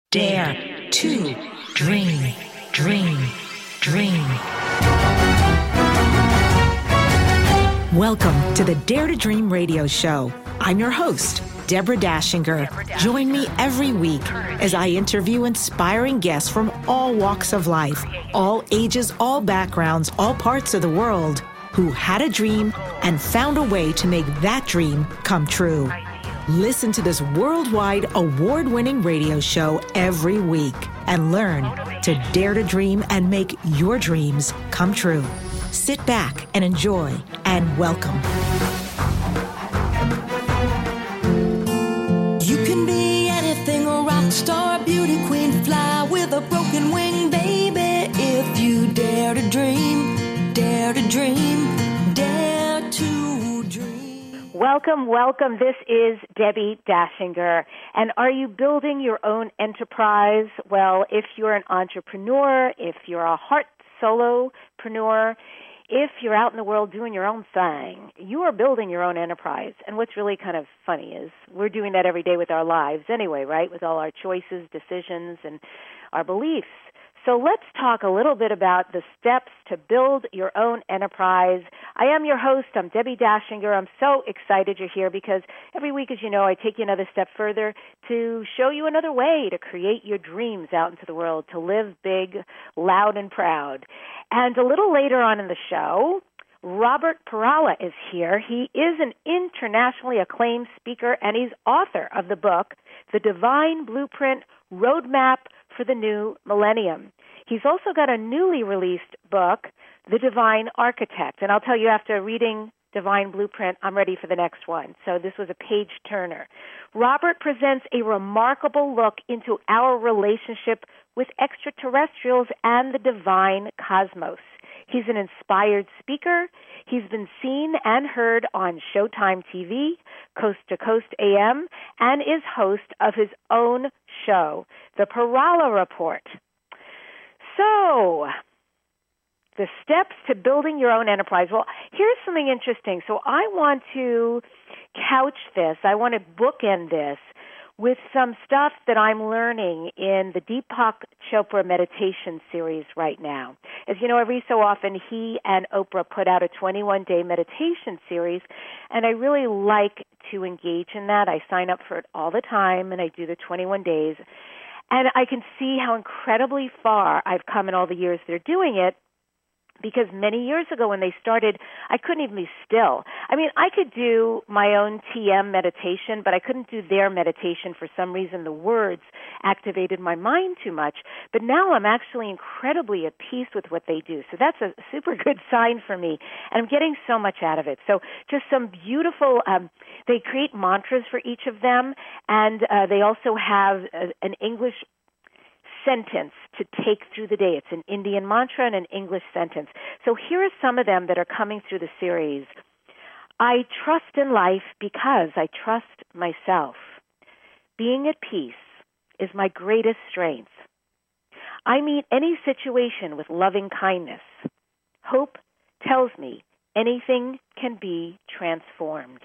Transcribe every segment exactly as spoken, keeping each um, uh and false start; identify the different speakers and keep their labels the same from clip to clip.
Speaker 1: Dare to dream, dream, dream. Welcome to the Dare to Dream radio show. I'm your host, Deborah Dashinger. Join me every week as I interview inspiring guests from all walks of life, all ages, all backgrounds, all parts of the world, who had a dream and found a way to make that dream come true. Listen to this worldwide award-winning radio show every week and learn to dare to dream and make your dreams come true. Sit back and enjoy, and welcome.
Speaker 2: You can be anything, a rock star, beauty queen, fly with a broken wing, baby. If you dare to dream, dare to dream, dare to dream.
Speaker 3: Welcome, welcome. This is Debbie Dashinger. And are you building your own enterprise? Well, if you're an entrepreneur, if you're a heart solopreneur, if you're out in the world doing your own thing, you are building your own enterprise. And what's really kind of funny is we're doing that every day with our lives anyway, right? With all our choices, decisions, and our beliefs. So let's talk a little bit about the steps to build your own enterprise. I am your host. I'm Debbie Dashinger. I'm so excited you're here because every week, as you know, I take you another step further to show you another way to create your dreams out into the world, to live big, loud, and proud. And a little later on in the show, Robert Parala is here. He is an internationally acclaimed speaker, and he's author of the book, The Divine Blueprint Roadmap for the New Millennium. He's also got a newly released book, The Divine Architect. And I'll tell you, after reading Divine Blueprint, I'm ready for the next one. So this was a page-turner. Robert presents a remarkable look into our relationship with extraterrestrials and the divine cosmos. He's an inspired speaker. He's been seen and heard on Showtime T V, Coast to Coast A M, and is host of his own show, The Parala Report. So, the steps to building your own enterprise. Well, here's something interesting. So I want to couch this. I want to bookend this with some stuff that I'm learning in the Deepak Chopra meditation series right now. As you know, every so often he and Oprah put out a twenty-one day meditation series, and I really like to engage in that. I sign up for it all the time, and I do the twenty-one days. And I can see how incredibly far I've come in all the years they're doing it, because many years ago when they started, I couldn't even be still. I mean, I could do my own T M meditation, but I couldn't do their meditation. For some reason, the words activated my mind too much. But now I'm actually incredibly at peace with what they do. So that's a super good sign for me. And I'm getting so much out of it. So just some beautiful, um, they create mantras for each of them. And uh, they also have a, an English sentence to take through the day. It's an Indian mantra and an English sentence. So here are some of them that are coming through the series. I trust in life because I trust myself. Being at peace is my greatest strength. I meet any situation with loving kindness. Hope tells me anything can be transformed.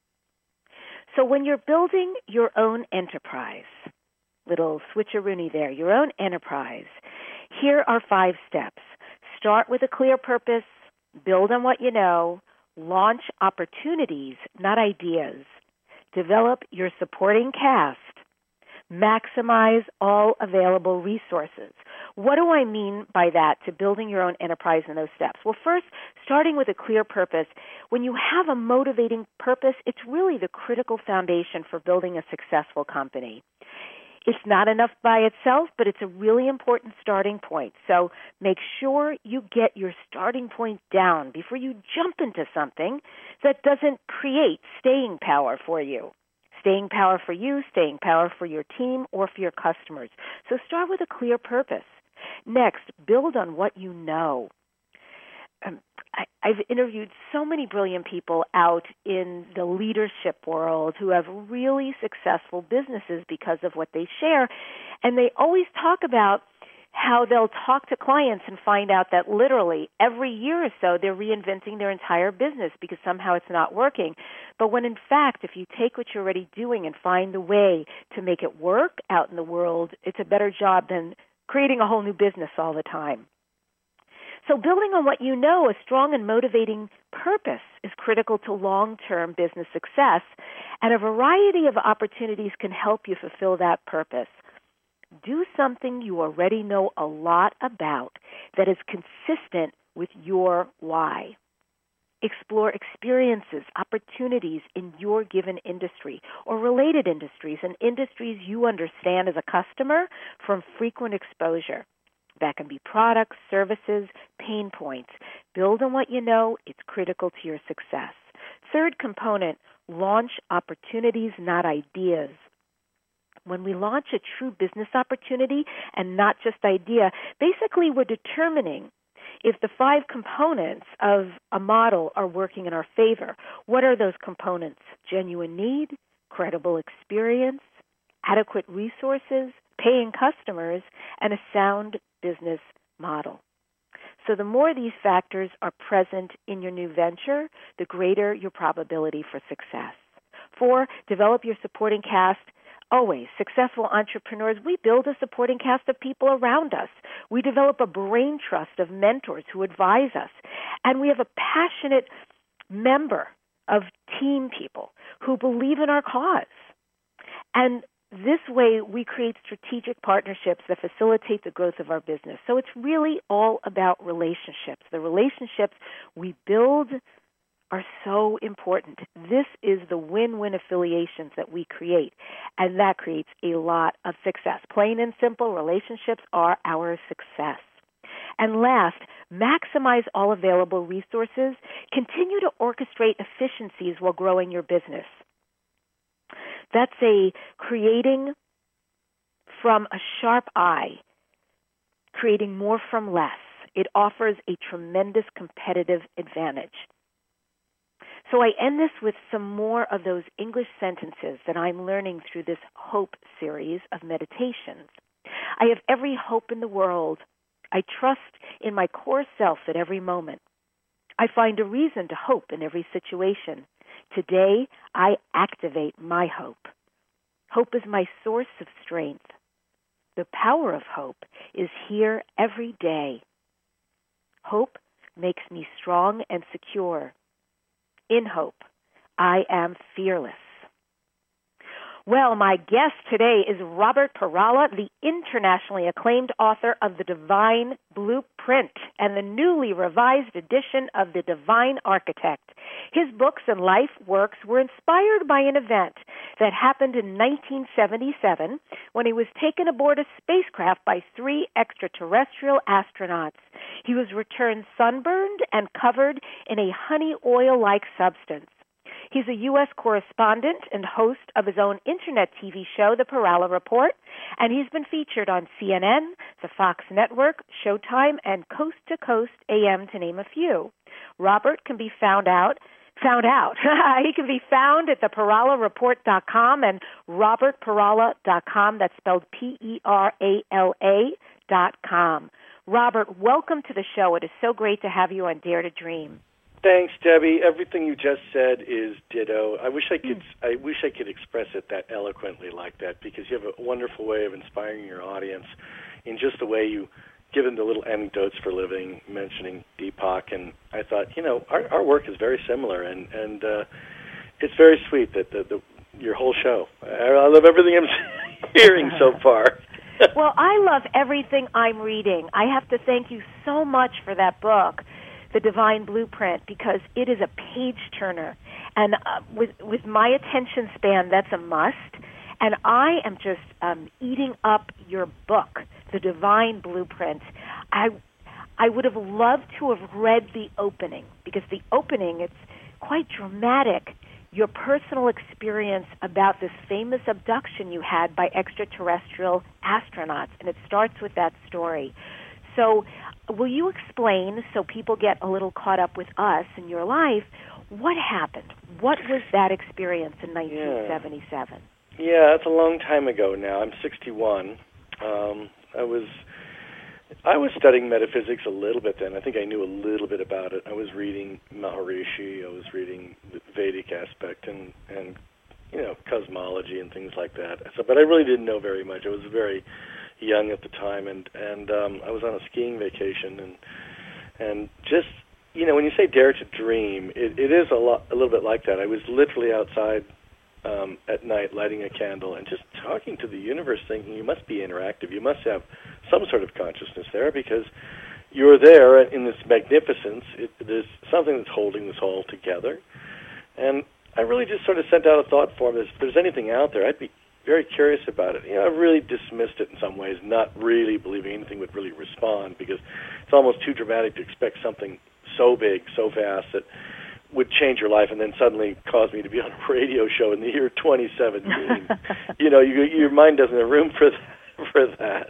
Speaker 3: So when you're building your own enterprise, little switcheroonie there, your own enterprise, here are five steps. Start with a clear purpose, build on what you know, launch opportunities, not ideas, develop your supporting cast, maximize all available resources. What do I mean by that, to building your own enterprise in those steps? Well, first, starting with a clear purpose. When you have a motivating purpose, it's really the critical foundation for building a successful company. It's not enough by itself, but it's a really important starting point. So make sure you get your starting point down before you jump into something that doesn't create staying power for you. Staying power for you, staying power for your team, or for your customers. So start with a clear purpose. Next, build on what you know. Um, I, I've interviewed so many brilliant people out in the leadership world who have really successful businesses because of what they share, and they always talk about how they'll talk to clients and find out that literally every year or so they're reinventing their entire business because somehow it's not working. But when in fact, if you take what you're already doing and find a way to make it work out in the world, it's a better job than creating a whole new business all the time. So building on what you know, a strong and motivating purpose is critical to long-term business success, and a variety of opportunities can help you fulfill that purpose. Do something you already know a lot about that is consistent with your why. Explore experiences, opportunities in your given industry or related industries and industries you understand as a customer from frequent exposure. That can be products, services, pain points. Build on what you know. It's critical to your success. Third component, launch opportunities, not ideas. When we launch a true business opportunity and not just idea, basically we're determining if the five components of a model are working in our favor. What are those components? Genuine need, credible experience, adequate resources, paying customers, and a sound business model. So the more these factors are present in your new venture, the greater your probability for success. Four, develop your supporting cast. Always, successful entrepreneurs, we build a supporting cast of people around us. We develop a brain trust of mentors who advise us. And we have a passionate member of team people who believe in our cause. And this way, we create strategic partnerships that facilitate the growth of our business. So it's really all about relationships. The relationships we build are so important. This is the win-win affiliations that we create, and that creates a lot of success. Plain and simple, relationships are our success. And last, maximize all available resources. Continue to orchestrate efficiencies while growing your business. That's a creating from a sharp eye, creating more from less. It offers a tremendous competitive advantage. So I end this with some more of those English sentences that I'm learning through this Hope series of meditations. I have every hope in the world. I trust in my core self at every moment. I find a reason to hope in every situation. Today, I activate my hope. Hope is my source of strength. The power of hope is here every day. Hope makes me strong and secure. In hope, I am fearless. Well, my guest today is Robert Parala, the internationally acclaimed author of The Divine Blueprint and the newly revised edition of The Divine Architect. His books and life works were inspired by an event that happened in nineteen seventy-seven when he was taken aboard a spacecraft by three extraterrestrial astronauts. He was returned sunburned and covered in a honey oil-like substance. He's a U S correspondent and host of his own internet T V show, The Parala Report, and he's been featured on C N N, the Fox Network, Showtime, and Coast to Coast A M, to name a few. Robert can be found out, found out. He can be found at the parala report dot com and robert parala dot com. That's spelled P E R A L A dot com. Robert, welcome to the show. It is so great to have you on Dare to Dream.
Speaker 4: Thanks, Debbie. Everything you just said is ditto. I wish I could. Mm. I wish I could express it that eloquently like that, because you have a wonderful way of inspiring your audience in just the way you give them the little anecdotes for living, mentioning Deepak. And I thought, you know, our, our work is very similar, and and uh, it's very sweet that the, the your whole show. I, I love everything I'm hearing so far.
Speaker 3: Well, I love everything I'm reading. I have to thank you so much for that book, The Divine Blueprint, because it is a page-turner. And uh, with, with my attention span, that's a must. And I am just um, eating up your book, The Divine Blueprint. I I would have loved to have read the opening, because the opening, it's quite dramatic, your personal experience about this famous abduction you had by extraterrestrial astronauts. And it starts with that story. So will you explain, so people get a little caught up with us in your life, what happened? What was that experience in nineteen seventy-seven?
Speaker 4: Yeah, yeah, it's a long time ago now. I'm sixty-one. Um, I was I was studying metaphysics a little bit then. I think I knew a little bit about it. I was reading Maharishi. I was reading the Vedic aspect and, and you know, cosmology and things like that. So, but I really didn't know very much. I was very young at the time, and and um, I was on a skiing vacation, and and just you know, when you say dare to dream, it, it is a lot, a little bit like that. I was literally outside um, at night, lighting a candle, and just talking to the universe, thinking you must be interactive. You must have some sort of consciousness there, because you're there in this magnificence. It, there's something that's holding this all together, and I really just sort of sent out a thought form that if there's anything out there, I'd be very curious about it. You know, I really dismissed it in some ways, not really believing anything would really respond, because it's almost too dramatic to expect something so big, so fast, that would change your life and then suddenly cause me to be on a radio show in the year twenty seventeen. You know, you, your mind doesn't have room for that, for that.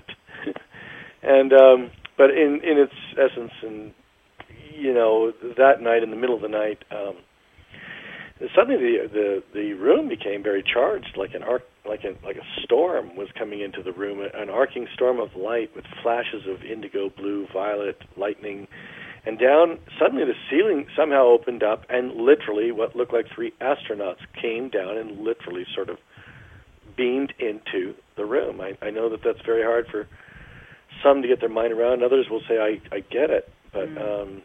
Speaker 4: And um, but in in its essence, and you know, that night, in the middle of the night, um, suddenly the, the the room became very charged, like an arc, like a like a storm was coming into the room, an arcing storm of light with flashes of indigo, blue, violet, lightning. And down, suddenly the ceiling somehow opened up, and literally what looked like three astronauts came down and literally sort of beamed into the room. I, I know that that's very hard for some to get their mind around. Others will say, I, I get it. But mm. um,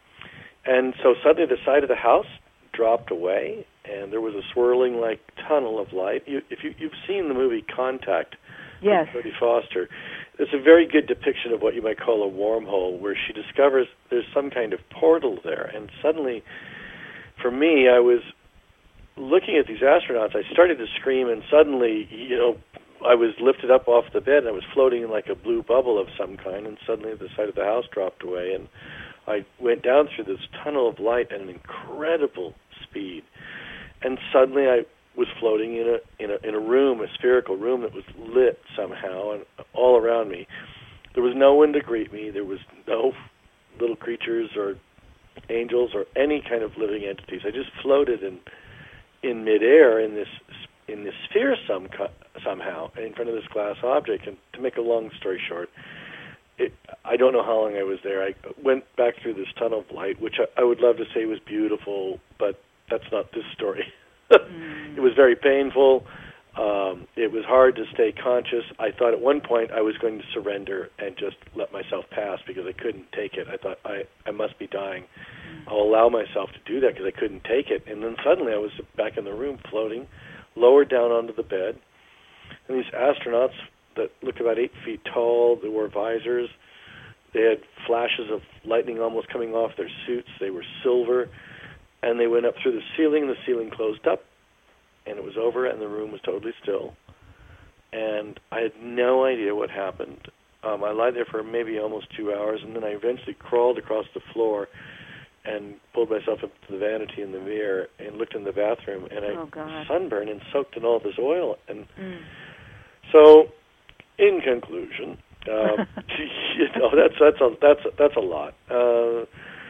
Speaker 4: and so suddenly the side of the house dropped away, and there was a swirling, like, tunnel of light. You, if you, you've seen the movie Contact,
Speaker 3: yes,
Speaker 4: with Jodie Foster, it's a very good depiction of what you might call a wormhole, where she discovers there's some kind of portal there. And suddenly, for me, I was looking at these astronauts. I started to scream, and suddenly, you know, I was lifted up off the bed, and I was floating in like a blue bubble of some kind, and suddenly the side of the house dropped away, and I went down through this tunnel of light at an incredible speed. And suddenly I was floating in a in a in a room, a spherical room that was lit somehow, and all around me. There was no one to greet me. There was no little creatures or angels or any kind of living entities. I just floated in in midair in this in this sphere some somehow in front of this glass object. And to make a long story short, it, I don't know how long I was there. I went back through this tunnel of light, which I, I would love to say was beautiful, but that's not this story. Mm. It was very painful. Um, it was hard to stay conscious. I thought at one point I was going to surrender and just let myself pass because I couldn't take it. I thought, I, I must be dying. Mm. I'll allow myself to do that because I couldn't take it. And then suddenly I was back in the room floating, lowered down onto the bed. And these astronauts that looked about eight feet tall, they wore visors. They had flashes of lightning almost coming off their suits. They were silver. And they went up through the ceiling. The ceiling closed up, and it was over, and the room was totally still. And I had no idea what happened. Um, I lied there for maybe almost two hours, and then I eventually crawled across the floor and pulled myself up to the vanity in the mirror and looked in the bathroom, and I
Speaker 3: oh, God.
Speaker 4: sunburned and soaked in all this oil. And
Speaker 3: mm.
Speaker 4: so, in conclusion, uh, you know, that's that's a that's a, that's a lot. Uh,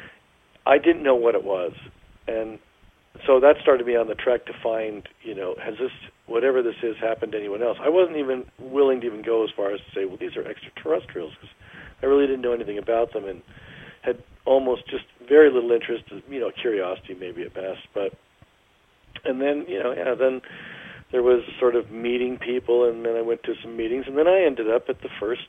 Speaker 4: I didn't know what it was. And so that started me on the trek to find, you know, has this, whatever this is, happened to anyone else? I wasn't even willing to even go as far as to say, well, these are extraterrestrials, because I really didn't know anything about them and had almost just very little interest, you know, curiosity maybe at best. But, and then, you know, yeah, then there was sort of meeting people, and then I went to some meetings, and then I ended up at the first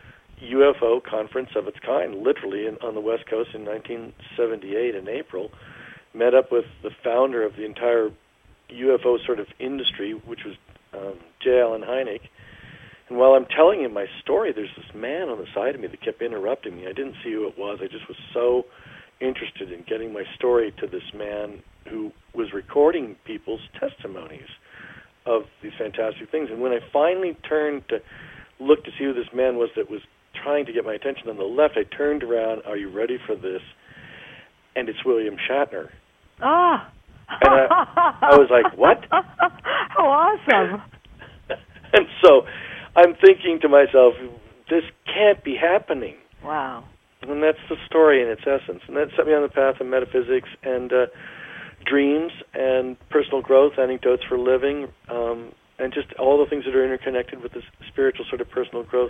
Speaker 4: U F O conference of its kind, literally in, on the West Coast in nineteen seventy-eight in April. Met up with the founder of the entire U F O sort of industry, which was um, J. Allen Hynek. And while I'm telling him my story, there's this man on the side of me that kept interrupting me. I didn't see who it was. I just was so interested in getting my story to this man who was recording people's testimonies of these fantastic things. And when I finally turned to look to see who this man was that was trying to get my attention on the left, I turned around, are you ready for this? And it's William Shatner.
Speaker 3: Ah!
Speaker 4: And I, I was like, what?
Speaker 3: How awesome.
Speaker 4: And so I'm thinking to myself, this can't be happening.
Speaker 3: Wow.
Speaker 4: And that's the story in its essence. And that set me on the path of metaphysics and uh, dreams and personal growth, anecdotes for living, um, and just all the things that are interconnected with this spiritual sort of personal growth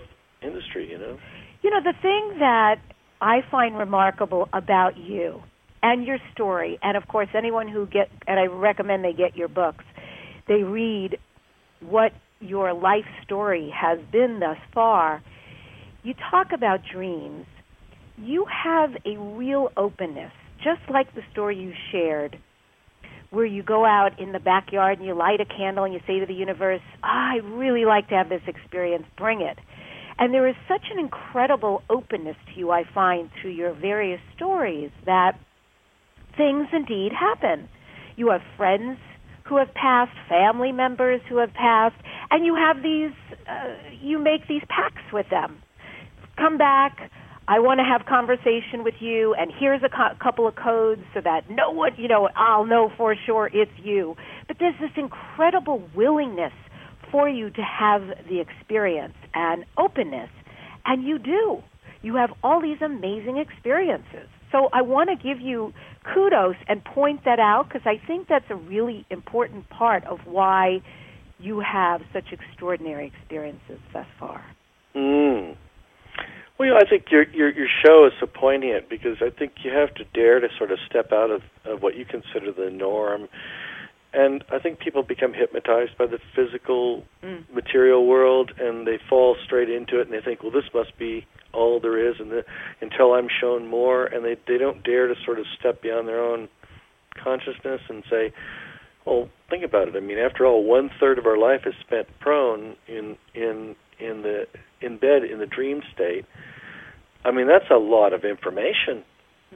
Speaker 4: industry, you know?
Speaker 3: You know, the thing that I find remarkable about you and your story, and of course anyone who get, and I recommend they get your books, they read what your life story has been thus far. You talk about dreams. You have a real openness, just like the story you shared, where you go out in the backyard and you light a candle and you say to the universe, ah, I'd really like to have this experience, bring it. And there is such an incredible openness to you, I find, through your various stories, that things indeed happen. You have friends who have passed, family members who have passed, and you have these, uh, you make these pacts with them. Come back, I want to have conversation with you, and here's a co- couple of codes so that no one, you know, I'll know for sure it's you. But there's this incredible willingness for you to have the experience and openness, and you do. You have all these amazing experiences. So I want to give you kudos and point that out, because I think that's a really important part of why you have such extraordinary experiences thus far.
Speaker 4: Mm. Well, you know, I think your, your your show is so poignant, because I think you have to dare to sort of step out of, of what you consider the norm. And I think people become hypnotized by the physical, mm. material world, and they fall straight into it, and they think, well, this must be all there is, and the, until I'm shown more, and they, they don't dare to sort of step beyond their own consciousness and say, well, think about it. I mean, after all, one-third of our life is spent prone in in in the in bed in the dream state. I mean, that's a lot of information.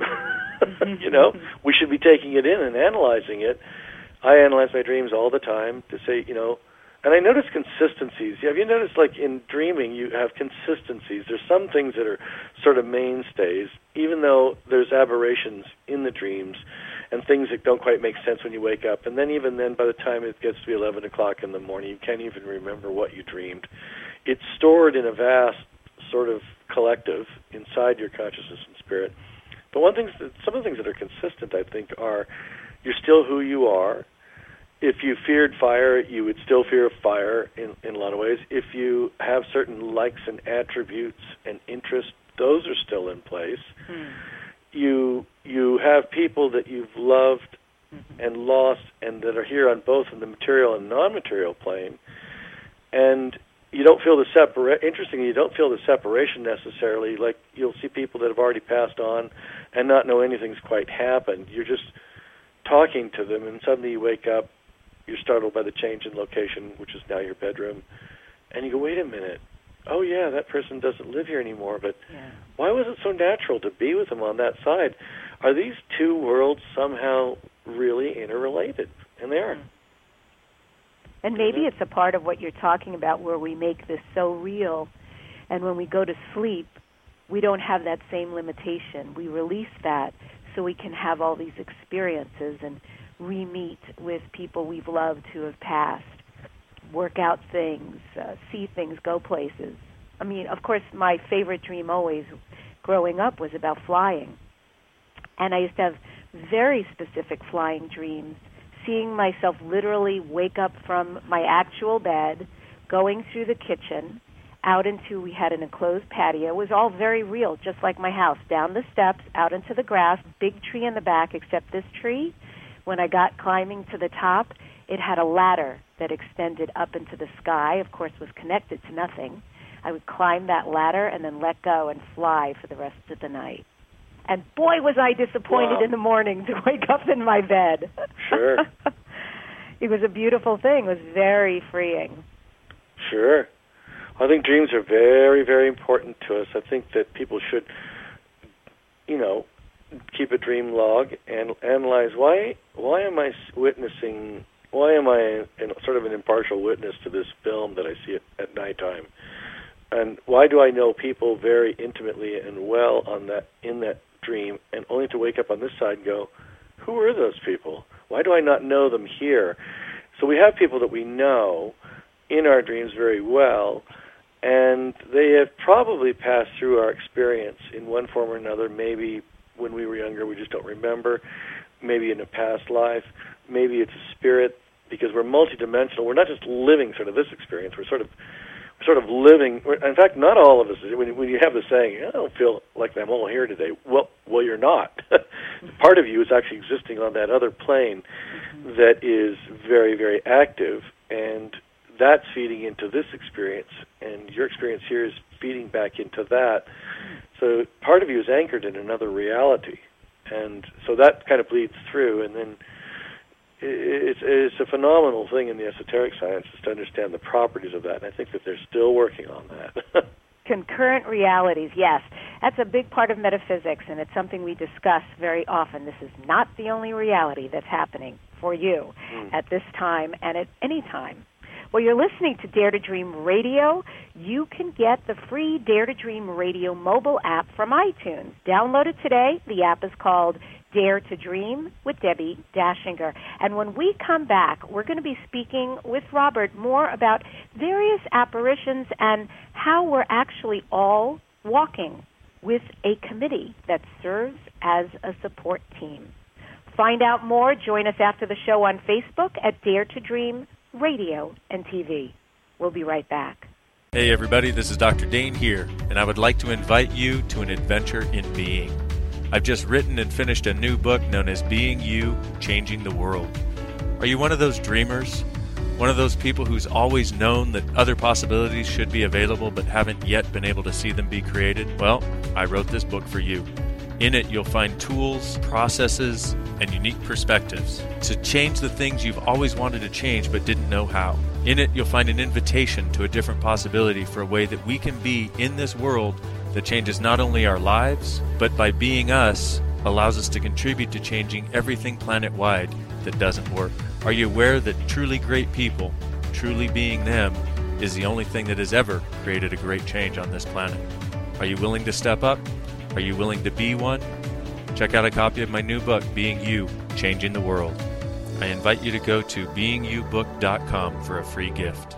Speaker 4: You know, we should be taking it in and analyzing it. I analyze my dreams all the time to say, you know, and I notice consistencies. Have you noticed, like, in dreaming, you have consistencies? There's some things that are sort of mainstays, even though there's aberrations in the dreams and things that don't quite make sense when you wake up. And then even then, by the time it gets to be eleven o'clock in the morning, you can't even remember what you dreamed. It's stored in a vast sort of collective inside your consciousness and spirit. But one thing, some of the things that are consistent, I think, are you're still who you are. If you feared fire, you would still fear fire in, in a lot of ways. If you have certain likes and attributes and interests, those are still in place. Hmm. You you have people that you've loved mm-hmm. and lost, and that are here on both in the material and non-material plane. And you don't feel the separa- interestingly, you don't feel the separation necessarily. Like, you'll see people that have already passed on and not know anything's quite happened. You're just talking to them, and suddenly you wake up, you're startled by the change in location, which is now your bedroom, and you go, wait a minute, oh yeah, that person doesn't live here anymore, but yeah. why was it so natural to be with them on that side? Are these two worlds somehow really interrelated? And they are.
Speaker 3: And maybe it's a part of what you're talking about, where we make this so real, and when we go to sleep, we don't have that same limitation. We release that so we can have all these experiences and re-meet with people we've loved who have passed, work out things, uh, see things, go places. I mean, of course, my favorite dream always growing up was about flying. And I used to have very specific flying dreams, seeing myself literally wake up from my actual bed, going through the kitchen, out into, we had an enclosed patio. It was all very real, just like my house. Down the steps, out into the grass, big tree in the back, except this tree, when I got climbing to the top, it had a ladder that extended up into the sky, of course was connected to nothing. I would climb that ladder and then let go and fly for the rest of the night. And boy, was I disappointed wow. in the morning to wake up in my bed.
Speaker 4: Sure.
Speaker 3: It was a beautiful thing. It was very freeing.
Speaker 4: Sure. I think dreams are very, very important to us. I think that people should, you know, keep a dream log and analyze why why am I witnessing, why am I in, sort of an impartial witness to this film that I see at, at nighttime? And why do I know people very intimately and well on that in that dream, and only to wake up on this side and go, who are those people? Why do I not know them here? So we have people that we know in our dreams very well, and they have probably passed through our experience in one form or another. Maybe when we were younger, we just don't remember. Maybe in a past life. Maybe it's a spirit, because we're multidimensional. We're not just living sort of this experience. We're sort of sort of living. In fact, not all of us. When, when you have the saying, I don't feel like I'm all here today. Well, well, you're not. Part of you is actually existing on that other plane that is very, very active, and that's feeding into this experience, and your experience here is feeding back into that. So part of you is anchored in another reality, and so that kind of bleeds through, and then it's, it's a phenomenal thing in the esoteric sciences to understand the properties of that, and I think that they're still working on that.
Speaker 3: Concurrent realities, yes. That's a big part of metaphysics, and it's something we discuss very often. This is not the only reality that's happening for you mm. at this time and at any time. Well, you're listening to Dare to Dream Radio. You can get the free Dare to Dream Radio mobile app from iTunes. Download it today. The app is called Dare to Dream with Debbie Dashinger. And when we come back, we're going to be speaking with Robert more about various apparitions and how we're actually all walking with a committee that serves as a support team. Find out more. Join us after the show on Facebook at Dare to Dream Radio and T V. We'll be right back.
Speaker 5: Hey everybody, this is Doctor Dane here, and I would like to invite you to an adventure in being. I've just written and finished a new book known as Being You, Changing the World. Are you one of those dreamers? One of those people who's always known that other possibilities should be available but haven't yet been able to see them be created? Well, I wrote this book for you. In it, you'll find tools, processes, and unique perspectives to change the things you've always wanted to change but didn't know how. In it, you'll find an invitation to a different possibility for a way that we can be in this world that changes not only our lives, but by being us, allows us to contribute to changing everything planet-wide that doesn't work. Are you aware that truly great people, truly being them, is the only thing that has ever created a great change on this planet? Are you willing to step up? Are you willing to be one? Check out a copy of my new book, Being You, Changing the World. I invite you to go to being you book dot com for a free gift.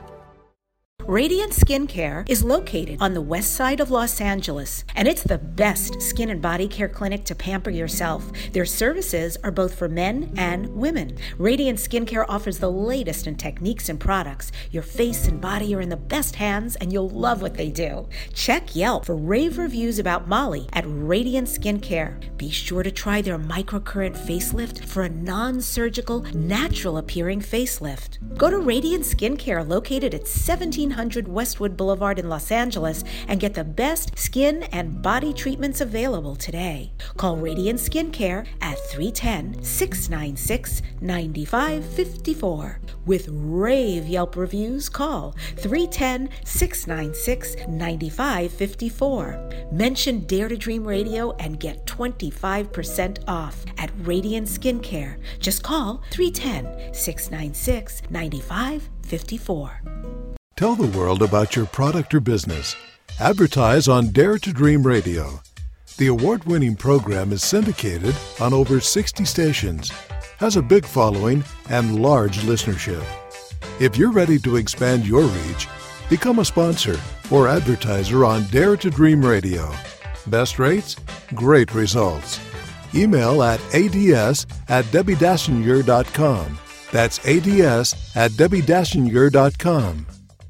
Speaker 1: Radiant Skincare is located on the west side of Los Angeles, and it's the best skin and body care clinic to pamper yourself. Their services are both for men and women. Radiant Skincare offers the latest in techniques and products. Your face and body are in the best hands, and you'll love what they do. Check Yelp for rave reviews about Molly at Radiant Skincare. Be sure to try their microcurrent facelift for a non-surgical, natural-appearing facelift. Go to Radiant Skincare, located at seventeen hundred Westwood Boulevard in Los Angeles, and get the best skin and body treatments available today. Call Radiant Skincare at three one zero, six nine six, nine five five four. With rave Yelp reviews, call three one zero, six nine six, nine five five four. Mention Dare to Dream Radio and get twenty-five percent off at Radiant Skincare. Just call three one zero, six nine six, nine five five four.
Speaker 6: Tell the world about your product or business. Advertise on Dare to Dream Radio. The award-winning program is syndicated on over sixty stations, has a big following, and large listenership. If you're ready to expand your reach, become a sponsor or advertiser on Dare to Dream Radio. Best rates? Great results. Email at ads at debbie dashinger dot com. That's ads at debbie dashinger dot com.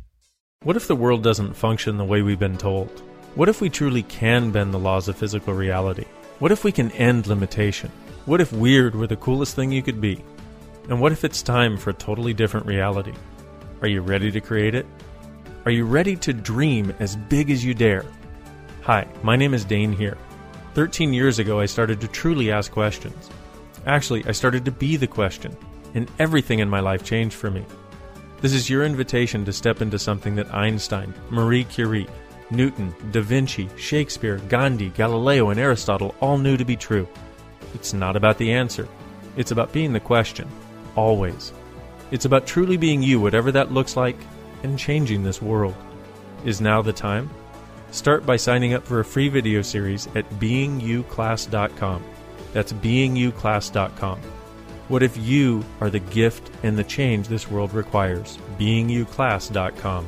Speaker 7: What if the world doesn't function the way we've been told? What if we truly can bend the laws of physical reality? What if we can end limitation? What if weird were the coolest thing you could be? And what if it's time for a totally different reality? Are you ready to create it? Are you ready to dream as big as you dare? Hi, my name is Dane here. Thirteen years ago, I started to truly ask questions. Actually, I started to be the question, and everything in my life changed for me. This is your invitation to step into something that Einstein, Marie Curie, Newton, Da Vinci, Shakespeare, Gandhi, Galileo, and Aristotle all knew to be true. It's not about the answer. It's about being the question. Always. It's about truly being you, whatever that looks like, and changing this world. Is now the time? Start by signing up for a free video series at being you class dot com. That's being you class dot com. What if you are the gift and the change this world requires? being you class dot com.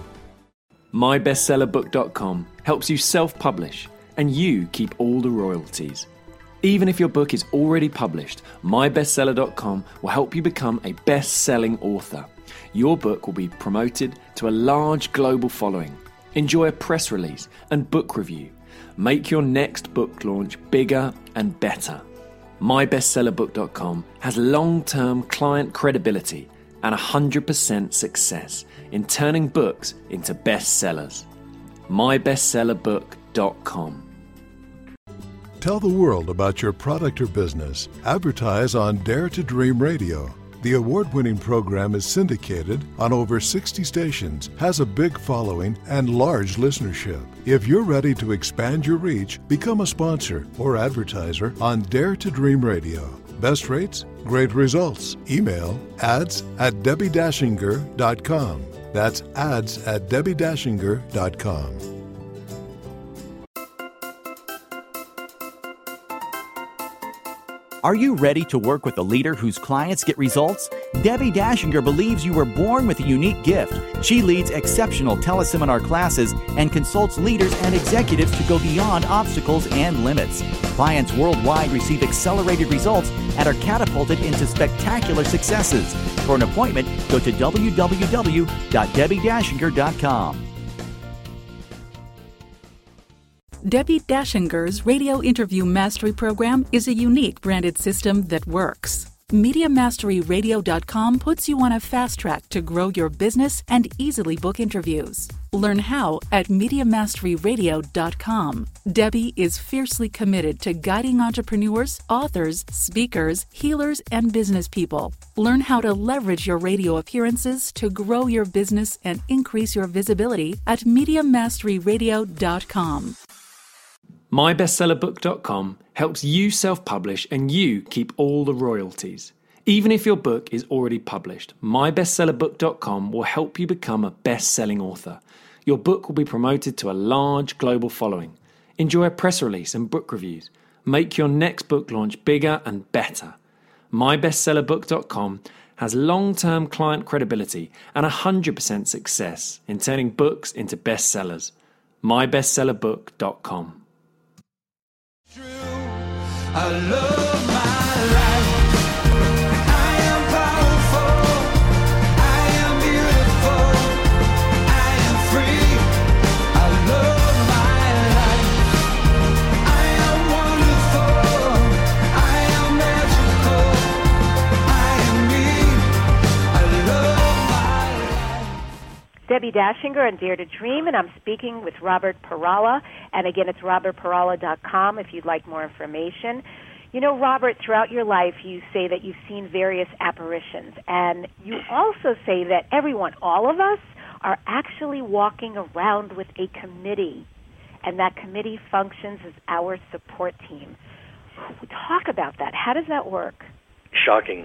Speaker 8: my bestseller book dot com helps you self-publish, and you keep all the royalties. Even if your book is already published, my bestseller dot com will help you become a best-selling author. Your book will be promoted to a large global following, Enjoy a press release and book review. Make your next book launch bigger and better. my bestseller book dot com has long-term client credibility and one hundred percent success in turning books into bestsellers. my bestseller book dot com.
Speaker 6: Tell the world about your product or business. Advertise on Dare to Dream Radio. The award-winning program is syndicated on over sixty stations, has a big following, and large listenership. If you're ready to expand your reach, become a sponsor or advertiser on Dare to Dream Radio. Best rates, great results. Email ads at debbie dashinger dot com. That's ads at debbie dashinger dot com.
Speaker 9: Are you ready to work with a leader whose clients get results? Debbie Dashinger believes you were born with a unique gift. She leads exceptional teleseminar classes and consults leaders and executives to go beyond obstacles and limits. Clients worldwide receive accelerated results and are catapulted into spectacular successes. For an appointment, go to w w w dot debbie dashinger dot com.
Speaker 10: Debbie Dashinger's Radio Interview Mastery Program is a unique branded system that works. Media Mastery Radio dot com puts you on a fast track to grow your business and easily book interviews. Learn how at Media Mastery Radio dot com. Debbie is fiercely committed to guiding entrepreneurs, authors, speakers, healers, and business people. Learn how to leverage your radio appearances to grow your business and increase your visibility at Media Mastery Radio dot com.
Speaker 8: my bestseller book dot com helps you self-publish and you keep all the royalties. Even if your book is already published, my bestseller book dot com will help you become a best-selling author. Your book will be promoted to a large global following. Enjoy a press release and book reviews. Make your next book launch bigger and better. my bestseller book dot com has long-term client credibility and one hundred percent success in turning books into bestsellers. my bestseller book dot com.
Speaker 2: I love my life. I am powerful. I am beautiful. I am free. I love my life. I am wonderful. I am magical. I am me. I love my life.
Speaker 3: Debbie Dashinger on Dare to Dream, and I'm speaking with Robert Parala. And again, it's robert parala dot com if you'd like more information. You know, Robert, throughout your life, you say that you've seen various apparitions. And you also say that everyone, all of us, are actually walking around with a committee. And that committee functions as our support team. Talk about that. How does that work?
Speaker 4: Shocking.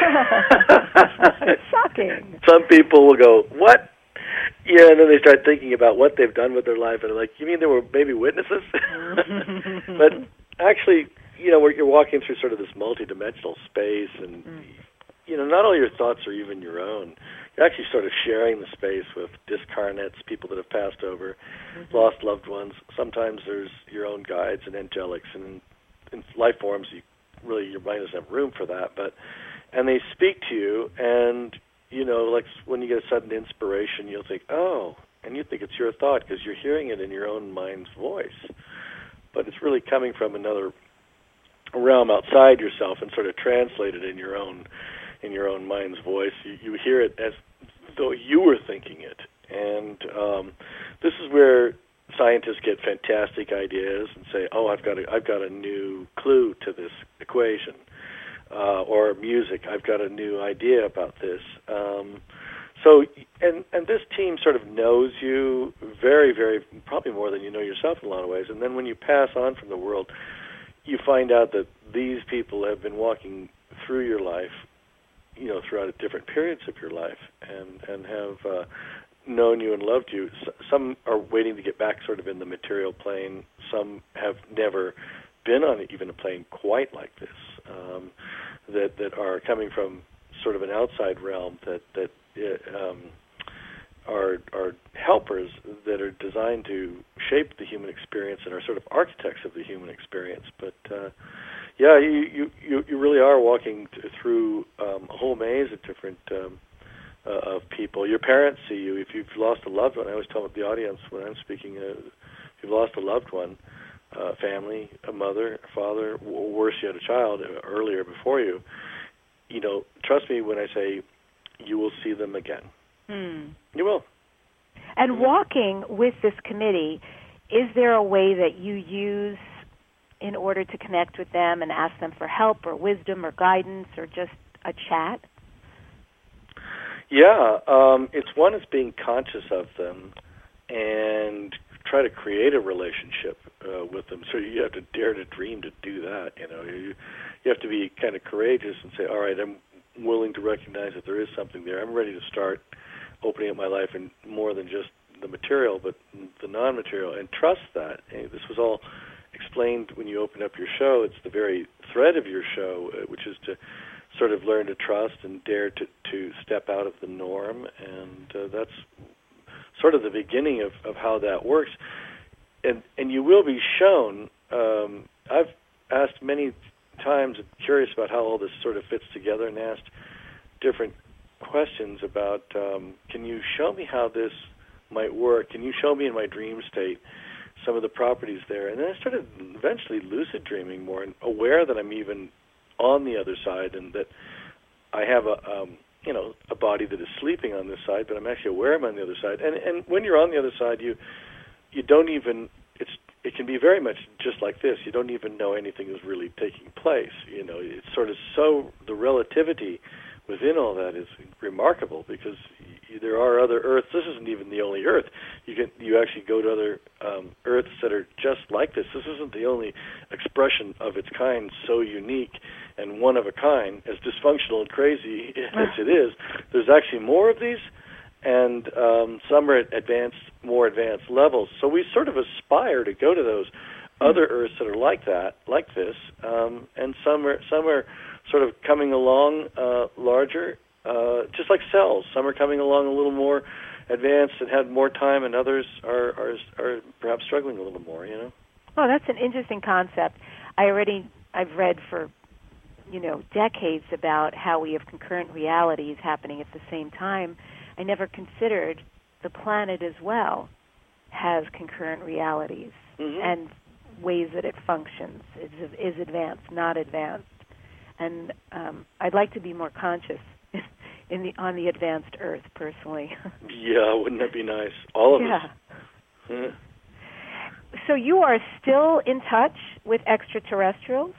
Speaker 3: Shocking.
Speaker 4: Some people will go, what? Yeah, and then they start thinking about what they've done with their life, and they're like, you mean there were maybe witnesses? But actually, you know, you're walking through sort of this multidimensional space, and, mm. you know, not all your thoughts are even your own. You're actually sort of sharing the space with discarnates, people that have passed over, mm-hmm. lost loved ones. Sometimes there's your own guides and angelics, and in life forms, you really, your mind doesn't have room for that. But and they speak to you, and you know, like when you get a sudden inspiration, you'll think, oh, and you think it's your thought because you're hearing it in your own mind's voice. But it's really coming from another realm outside yourself and sort of translated in your own in your own mind's voice. You, you hear it as though you were thinking it. And um, this is where scientists get fantastic ideas and say, oh, I've got a, I've got a new clue to this equation. Uh, or music, I've got a new idea about this. Um, so, and and this team sort of knows you very, very, probably more than you know yourself in a lot of ways. And then when you pass on from the world, you find out that these people have been walking through your life, you know, throughout different periods of your life, and and have uh, known you and loved you. S- some are waiting to get back sort of in the material plane. Some have never been on even a plane quite like this. Um, that that are coming from sort of an outside realm that that uh, um, are are helpers that are designed to shape the human experience and are sort of architects of the human experience. But uh, yeah, you, you you you really are walking t- through um, a whole maze of different um, uh, of people. Your parents see you. If you've lost a loved one, I always tell the audience when I'm speaking, uh, if you've lost a loved one, uh, family, a mother, a father, or worse yet, a child uh, earlier before you, you know, trust me when I say you will see them again.
Speaker 3: Hmm.
Speaker 4: You will.
Speaker 3: And walking with this committee, is there a way that you use in order to connect with them and ask them for help or wisdom or guidance or just a chat?
Speaker 4: Yeah, um, it's one is being conscious of them and try to create a relationship uh, with them. So you have to dare to dream to do that. You know, you you have to be kind of courageous and say, all right, I'm willing to recognize that there is something there. I'm ready to start opening up my life in more than just the material, but the non-material, and trust that. And this was all explained when you open up your show. It's the very thread of your show, uh, which is to sort of learn to trust and dare to, to step out of the norm, and uh, that's sort of the beginning of, of how that works. And and you will be shown, um, I've asked many times, curious about how all this sort of fits together, and asked different questions about, um, can you show me how this might work? Can you show me in my dream state some of the properties there? And then I started eventually lucid dreaming more and aware that I'm even on the other side, and that I have a um, you know a body that is sleeping on this side, but I'm actually aware I'm on the other side. And and when you're on the other side, you you don't even it's it can be very much just like this. You don't even know anything is really taking place. You know, it's sort of so the relativity within all that is remarkable, because y- there are other Earths. This isn't even the only Earth. You can you actually go to other um, Earths that are just like this. This isn't the only expression of its kind, so unique and one of a kind, as dysfunctional and crazy as it is. There's actually more of these, and um, some are at advanced, more advanced levels. So we sort of aspire to go to those other Earths that are like that, like this, um, and some are some are sort of coming along uh, larger, uh, just like cells. Some are coming along a little more advanced and had more time, and others are, are are perhaps struggling a little more, you know?
Speaker 3: Oh, that's an interesting concept. I already, I've read for, you know, decades about how we have concurrent realities happening at the same time. I never considered the planet as well has concurrent realities
Speaker 4: Mm-hmm.
Speaker 3: and ways that it functions. Is, is advanced, not advanced. And um, I'd like to be more conscious in the on the advanced Earth, personally.
Speaker 4: Yeah, wouldn't that be nice? All of
Speaker 3: yeah.
Speaker 4: us. Yeah.
Speaker 3: So you are still in touch with extraterrestrials?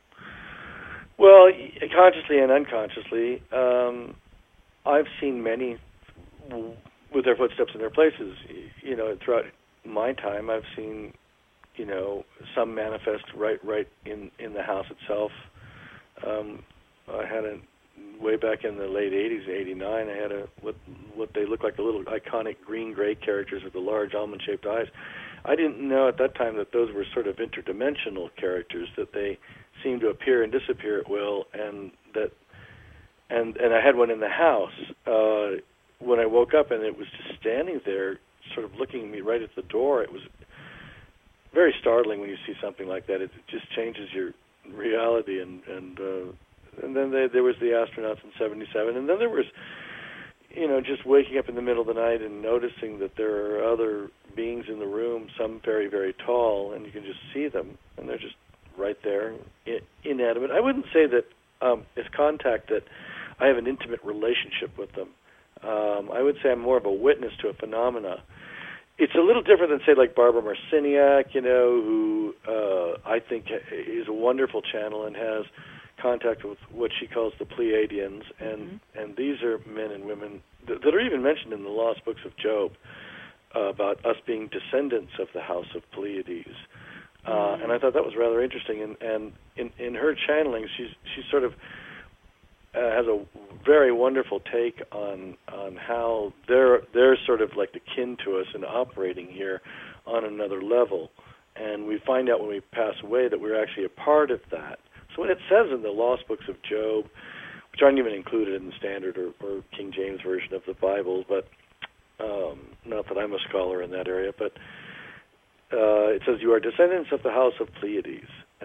Speaker 4: Well, consciously and unconsciously. Um, I've seen many with their footsteps in their places. You know, throughout my time, I've seen, you know, some manifest right, right in, in the house itself. Um, I had a way back in the late eighties, eighty-nine. I had a what what they look like the little iconic green-gray characters with the large almond-shaped eyes. I didn't know at that time that those were sort of interdimensional characters, that they seemed to appear and disappear at will, and that and and I had one in the house uh, when I woke up, and it was just standing there, sort of looking at me right at the door. It was very startling when you see something like that. It just changes your reality, and and uh, and then they, there was the astronauts in seventy-seven, and then there was, you know, just waking up in the middle of the night and noticing that there are other beings in the room, some very, very tall, and you can just see them, and they're just right there, inanimate. I wouldn't say that um, it's contact, that I have an intimate relationship with them. Um, I would say I'm more of a witness to a phenomena. It's a little different than, say, like Barbara Marciniak, you know, who uh, I think is a wonderful channel and has contact with what she calls the Pleiadians, and mm-hmm. and these are men and women th- that are even mentioned in the lost books of Job uh, about us being descendants of the house of Pleiades. Uh, mm-hmm. And I thought that was rather interesting. And, and in, in her channeling, she's she sort of uh, has a very wonderful take on on how they're they're sort of like akin to us and operating here on another level. And we find out when we pass away that we're actually a part of that. So when it says in the lost books of Job, which aren't even included in the Standard or, or King James Version of the Bible, but um, not that I'm a scholar in that area, but uh, it says, you are descendants of the house of Pleiades. Uh,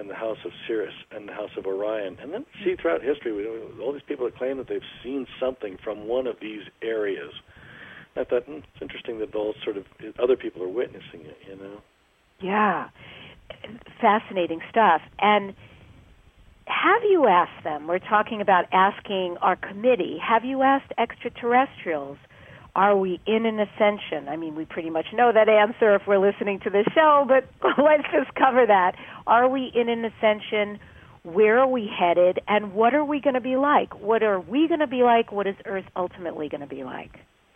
Speaker 4: and the house of Sirius and the house of Orion. And then see throughout history, we, all these people that claim that they've seen something from one of these areas. I thought, hmm, it's interesting that all sort of other people are witnessing it, you know?
Speaker 3: Yeah. Fascinating stuff. And have you asked them, we're talking about asking our committee, have you asked extraterrestrials, are we in an ascension? I mean, we pretty much know that answer if we're listening to this show, but let's just cover that. Are we in an ascension? Where are we headed? And what are we going to be like? What are we going to be like? What is Earth ultimately going to be like?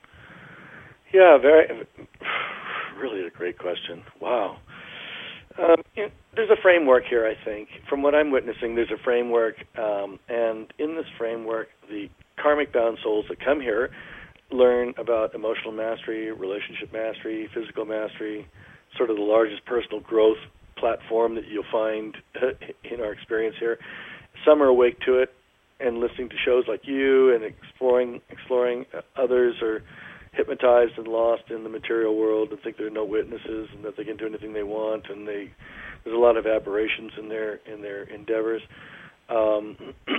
Speaker 4: Yeah, very, really a great question. Wow. Um, you know, there's a framework here, I think. From what I'm witnessing, there's a framework, um, and in this framework, the karmic-bound souls that come here learn about emotional mastery, relationship mastery, physical mastery, sort of the largest personal growth platform that you'll find in our experience here. Some are awake to it and listening to shows like you and exploring, exploring. Others are hypnotized and lost in the material world and think there are no witnesses and that they can do anything they want, and they there's a lot of aberrations in their in their endeavors. Um,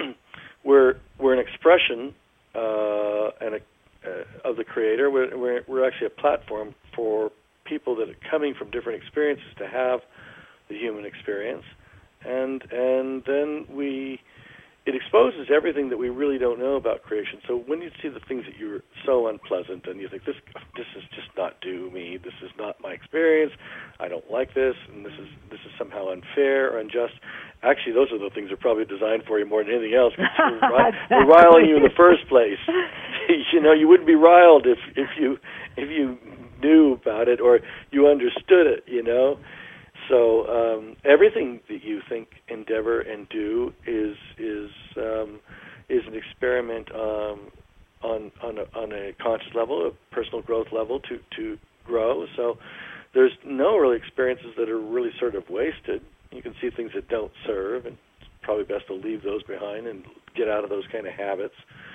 Speaker 4: we're we're an expression uh, and a Uh, of the Creator. We're, we're, we're actually a platform for people that are coming from different experiences to have the human experience, and and then we it exposes everything that we really don't know about creation. So when you see the things that you're so unpleasant and you think this this is just not due me, this is not my experience, I don't like this, and this is this is somehow unfair or unjust. Actually, those are the things that are probably designed for you more than anything else. We're, exactly. we're riling you in the first place. You know, you wouldn't be riled if if you if you knew about it or you understood it. You know. So um, everything that you think, endeavor, and do is is um, is an experiment um, on on a, on a conscious level, a personal growth level to to grow. So there's no really experiences that are really sort of wasted. You can see things that don't serve, and it's probably best to leave those behind and get out of those kind of habits.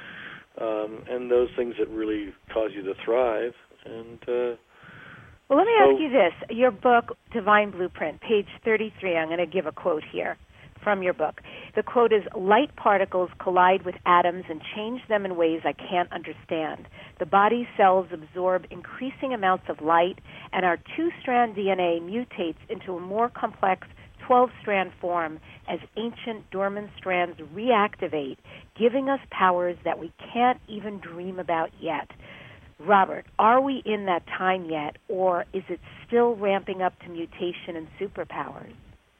Speaker 4: Um, and those things that really cause you to thrive. And uh,
Speaker 3: Well, let me
Speaker 4: so,
Speaker 3: ask you this. Your book, Divine Blueprint, page thirty-three, I'm going to give a quote here from your book. The quote is, "Light particles collide with atoms and change them in ways I can't understand. The body's cells absorb increasing amounts of light, and our two-strand D N A mutates into a more complex twelve-strand form as ancient dormant strands reactivate, giving us powers that we can't even dream about yet." Robert, are we in that time yet, or is it still ramping up to mutation and superpowers?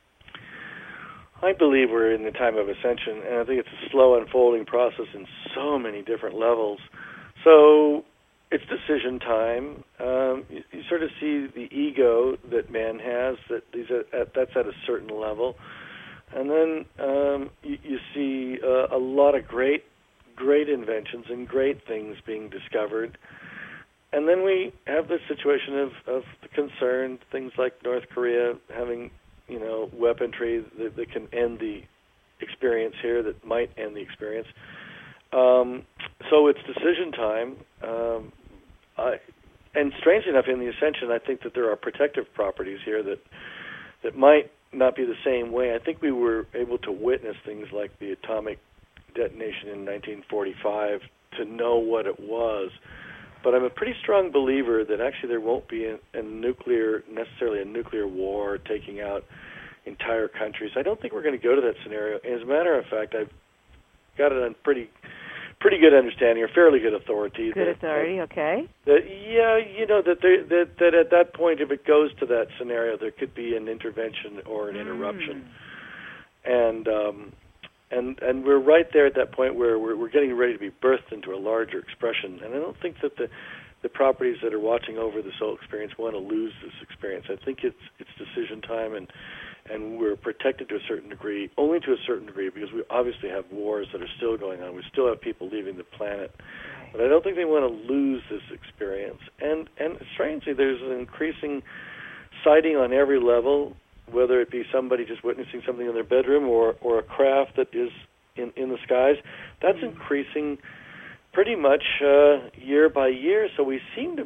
Speaker 4: I believe we're in the time of ascension, and I think it's a slow unfolding process in so many different levels. So it's decision time. Um, you, you sort of see the ego that man has, that these are at, that's at a certain level. And then um, you, you see uh, a lot of great, great inventions and great things being discovered. And then we have this situation of, of the concern, things like North Korea having, you know, weaponry that, that can end the experience here, that might end the experience. Um, so it's decision time. Um, I, and strangely enough, in the Ascension, I think that there are protective properties here that that might not be the same way. I think we were able to witness things like the atomic detonation in nineteen forty-five to know what it was. But I'm a pretty strong believer that actually there won't be a, a nuclear, necessarily a nuclear war taking out entire countries. I don't think we're going to go to that scenario. As a matter of fact, I've got it on pretty pretty good understanding or fairly good authority.
Speaker 3: Good
Speaker 4: that,
Speaker 3: authority,
Speaker 4: that,
Speaker 3: okay.
Speaker 4: That, yeah, you know, that, there, that that at that point, if it goes to that scenario, there could be an intervention or an mm. interruption. And um, and and we're right there at that point where we're, we're getting ready to be birthed into a larger expression. And I don't think that the the properties that are watching over this whole experience want to lose this experience. I think it's it's decision time, and and we're protected to a certain degree, only to a certain degree, because we obviously have wars that are still going on. We still have people leaving the planet. Right. But I don't think they want to lose this experience. And and strangely, there's an increasing sighting on every level, whether it be somebody just witnessing something in their bedroom or, or a craft that is in, in the skies. That's mm-hmm. increasing pretty much uh, year by year. So we seem to be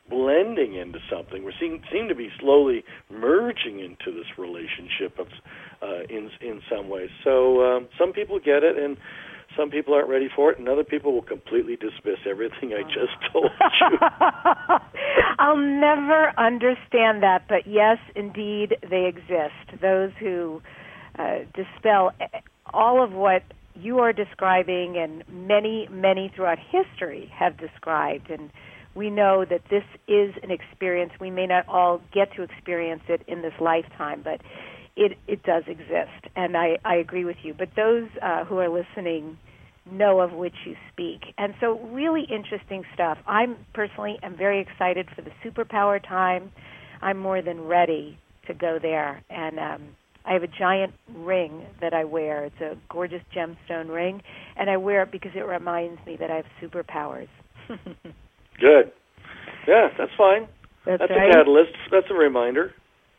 Speaker 4: blending into something. We seem seem to be slowly merging into this relationship of uh, in in some ways. So um, some people get it, and some people aren't ready for it, and other people will completely dismiss everything I just told you.
Speaker 3: I'll never understand that, but yes, indeed, they exist. Those who uh, dispel all of what you are describing and many, many throughout history have described. And we know that this is an experience. We may not all get to experience it in this lifetime, but it, it does exist. And I, I agree with you. But those uh, who are listening know of which you speak. And so really interesting stuff. I'm personally am very excited for the superpower time. I'm more than ready to go there. And um, I have a giant ring that I wear. It's a gorgeous gemstone ring, and I wear it because it reminds me that I have superpowers.
Speaker 4: Good. Yeah, that's fine.
Speaker 3: That's,
Speaker 4: that's
Speaker 3: right.
Speaker 4: a catalyst. That's a reminder.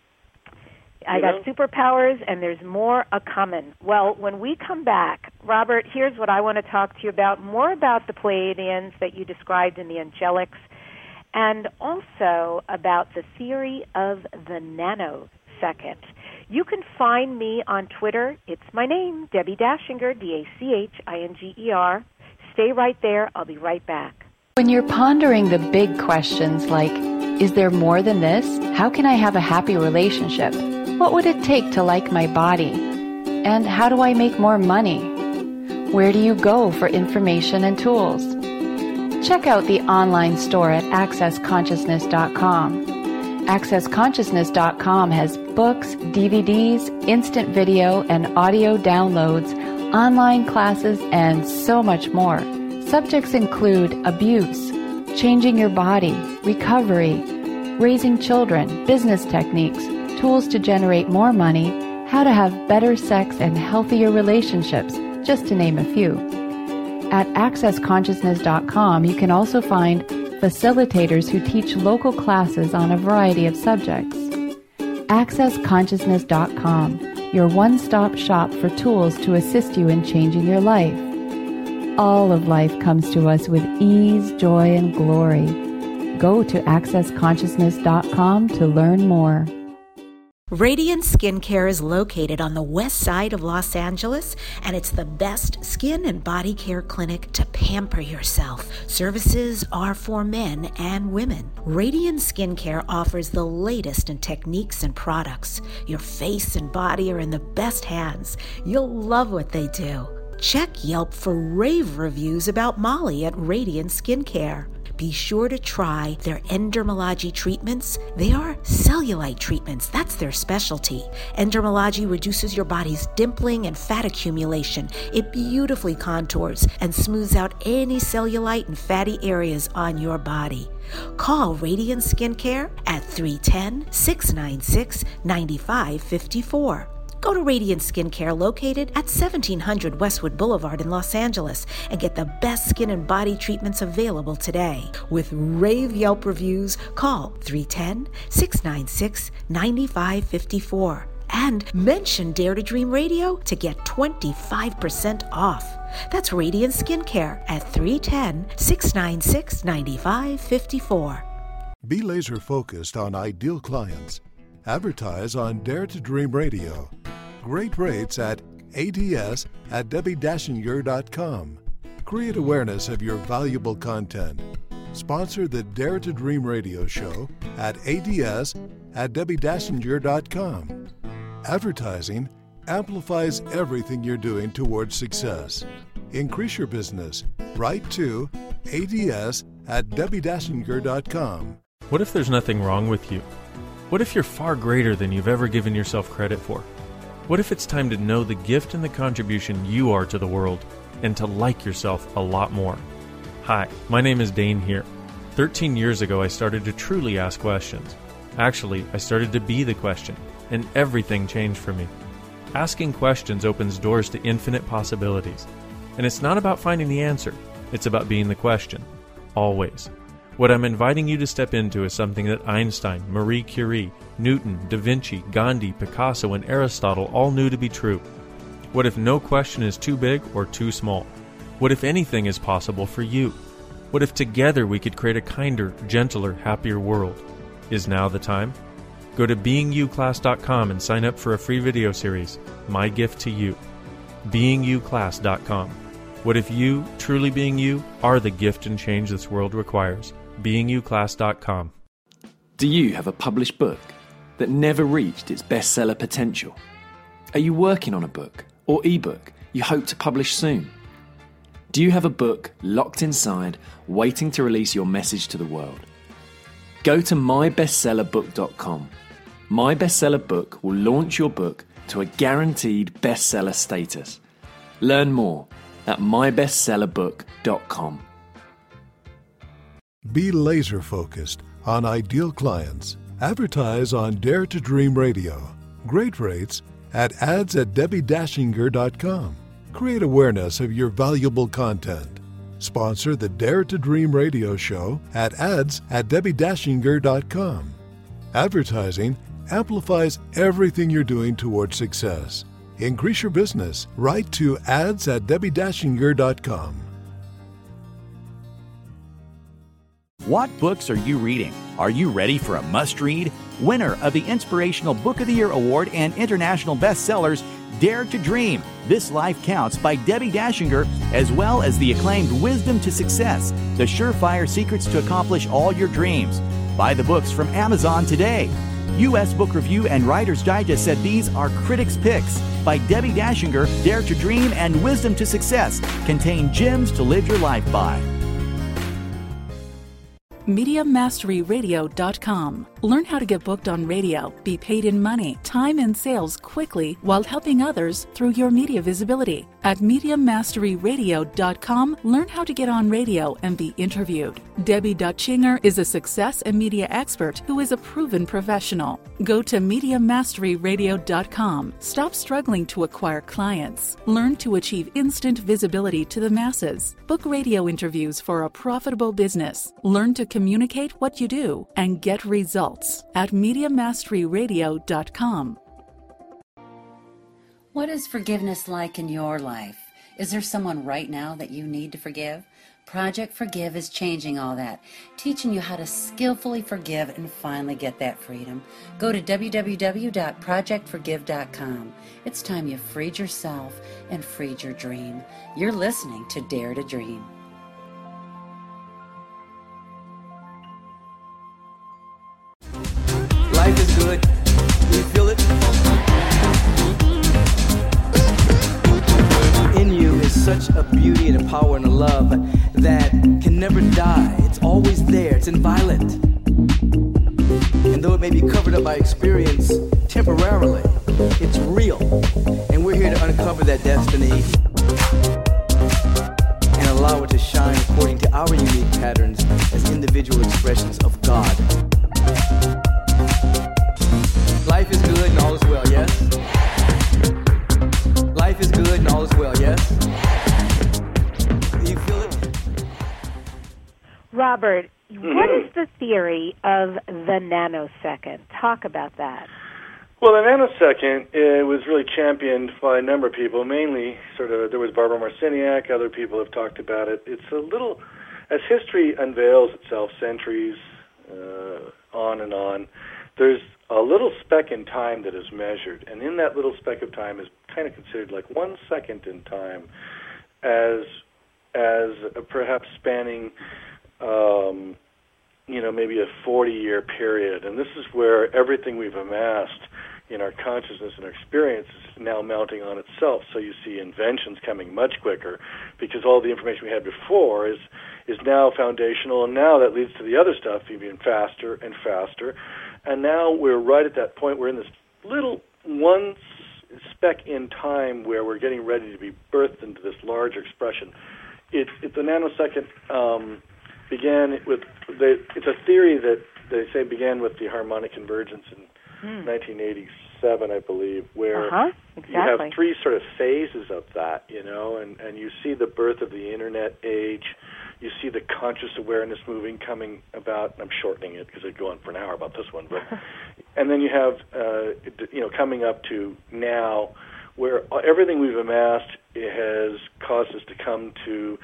Speaker 3: I got know? superpowers, and there's more a-coming. Well, when we come back, Robert, here's what I want to talk to you about, more about the Pleiadians that you described in the Angelics, and also about the theory of the nanosecond. You can find me on Twitter. It's my name, Debbie Dachinger, D A C H I N G E R. Stay right there. I'll be right back.
Speaker 11: When you're pondering the big questions like, is there more than this? How can I have a happy relationship? What would it take to like my body? And how do I make more money? Where do you go for information and tools? Check out the online store at access consciousness dot com. access consciousness dot com has books, D V Ds, instant video and audio downloads, online classes, and so much more. Subjects include abuse, changing your body, recovery, raising children, business techniques, tools to generate more money, how to have better sex and healthier relationships, just to name a few. At access consciousness dot com, you can also find facilitators who teach local classes on a variety of subjects. access consciousness dot com, your one-stop shop for tools to assist you in changing your life. All of life comes to us with ease, joy, and glory. Go to access consciousness dot com to learn more.
Speaker 1: Radiant Skincare is located on the west side of Los Angeles, and it's the best skin and body care clinic to pamper yourself. Services are for men and women. Radiant Skincare offers the latest in techniques and products. Your face and body are in the best hands. You'll love what they do. Check Yelp for rave reviews about Molly at Radiant Skincare. Be sure to try their Endermology treatments. They are cellulite treatments. That's their specialty. Endermology reduces your body's dimpling and fat accumulation. It beautifully contours and smooths out any cellulite and fatty areas on your body. Call Radiant Skincare at three one zero, six nine six, nine five five four. Go to Radiant Skincare located at seventeen hundred Westwood Boulevard in Los Angeles and get the best skin and body treatments available today. With rave Yelp reviews, call three one zero, six nine six, nine five five four and mention Dare to Dream Radio to get twenty-five percent off. That's Radiant Skincare at three one zero, six nine six, nine five five four.
Speaker 6: Be laser focused on ideal clients. Advertise on Dare to Dream Radio. Great rates at ads at debbie dachinger dot com. Create awareness of your valuable content. Sponsor the Dare to Dream Radio show at ads at debbie dachinger dot com. Advertising amplifies everything you're doing towards success. Increase your business. Write to ads at debbie dachinger dot com.
Speaker 7: What if there's nothing wrong with you? What if you're far greater than you've ever given yourself credit for? What if it's time to know the gift and the contribution you are to the world and to like yourself a lot more? Hi, my name is Dane here. thirteen years ago, I started to truly ask questions. Actually, I started to be the question, and everything changed for me. Asking questions opens doors to infinite possibilities. And it's not about finding the answer. It's about being the question. Always. What I'm inviting you to step into is something that Einstein, Marie Curie, Newton, Da Vinci, Gandhi, Picasso, and Aristotle all knew to be true. What if no question is too big or too small? What if anything is possible for you? What if together we could create a kinder, gentler, happier world? Is now the time? Go to being you class dot com and sign up for a free video series, My Gift to You. being you class dot com. What if you, truly being you, are the gift and change this world requires? being you class dot com.
Speaker 8: Do you have a published book that never reached its bestseller potential? Are you working on a book or ebook you hope to publish soon? Do you have a book locked inside, waiting to release your message to the world? Go to my bestseller book dot com. My Bestseller Book will launch your book to a guaranteed bestseller status. Learn more at my bestseller book dot com.
Speaker 6: Be laser focused on ideal clients. Advertise on Dare to Dream Radio. Great rates at ads at debbie dashinger dot com. Create awareness of your valuable content. Sponsor the Dare to Dream radio show at ads at debbie dashinger dot com. Advertising amplifies everything you're doing towards success. Increase your business. Write to ads at debbie dashinger dot com.
Speaker 9: What books are you reading? Are you ready for a must-read? Winner of the Inspirational Book of the Year Award and international bestsellers, Dare to Dream, This Life Counts by Debbie Dashinger, as well as the acclaimed Wisdom to Success, The Surefire Secrets to Accomplish All Your Dreams. Buy the books from Amazon today. U S Book Review and Writer's Digest said these are critics' picks. By Debbie Dashinger, Dare to Dream and Wisdom to Success contain gems to live your life by.
Speaker 10: media mastery radio dot com. Learn how to get booked on radio, be paid in money, time, and sales quickly while helping others through your media visibility. At media mastery radio dot com, learn how to get on radio and be interviewed. Debbie Dashinger is a success and media expert who is a proven professional. Go to media mastery radio dot com. Stop struggling to acquire clients. Learn to achieve instant visibility to the masses. Book radio interviews for a profitable business. Learn to communicate what you do and get results at media mastery radio dot com.
Speaker 12: What is forgiveness like in your life? Is there someone right now that you need to forgive? Project Forgive is changing all that, teaching you how to skillfully forgive and finally get that freedom. Go to w w w dot project forgive dot com. It's time you freed yourself and freed your dream. You're listening to Dare to Dream.
Speaker 13: Life is good. Do you feel it? In you is such a beauty and a power and a love that can never die. It's always there. It's inviolate. And though it may be covered up by experience temporarily, it's real. And we're here to uncover that destiny and allow it to shine according to our unique patterns as individual expressions of God. Life is good and all is well, yes? Life is good and all is well, yes? Do you feel it?
Speaker 3: Robert,
Speaker 4: Mm-hmm.
Speaker 3: what is the theory of the nanosecond? Talk about that.
Speaker 4: Well, the nanosecond it was really championed by a number of people, mainly sort of, there was Barbara Marciniak, other people have talked about it. It's a little, as history unveils itself centuries uh, on and on, there's a little speck in time that is measured, and in that little speck of time is kind of considered like one second in time as as uh, perhaps spanning um, you know, maybe a forty-year period. And this is where everything we've amassed in our consciousness and our experience is now mounting on itself. So you see inventions coming much quicker because all the information we had before is is now foundational, and now that leads to the other stuff even faster and faster. And now we're right at that point. We're in this little one speck in time where we're getting ready to be birthed into this larger expression. It, it, the nanosecond um, began with, the, it's a theory that they say began with the harmonic convergence in hmm. nineteen eighty-seven, I believe, where
Speaker 3: uh-huh, exactly.
Speaker 4: you have three sort of phases of that, you know, and, and you see the birth of the Internet age. You see the conscious awareness moving, coming about. I'm shortening it because I'd go on for an hour about this one, but and then you have, uh, you know, coming up to now, where everything we've amassed has caused us to come to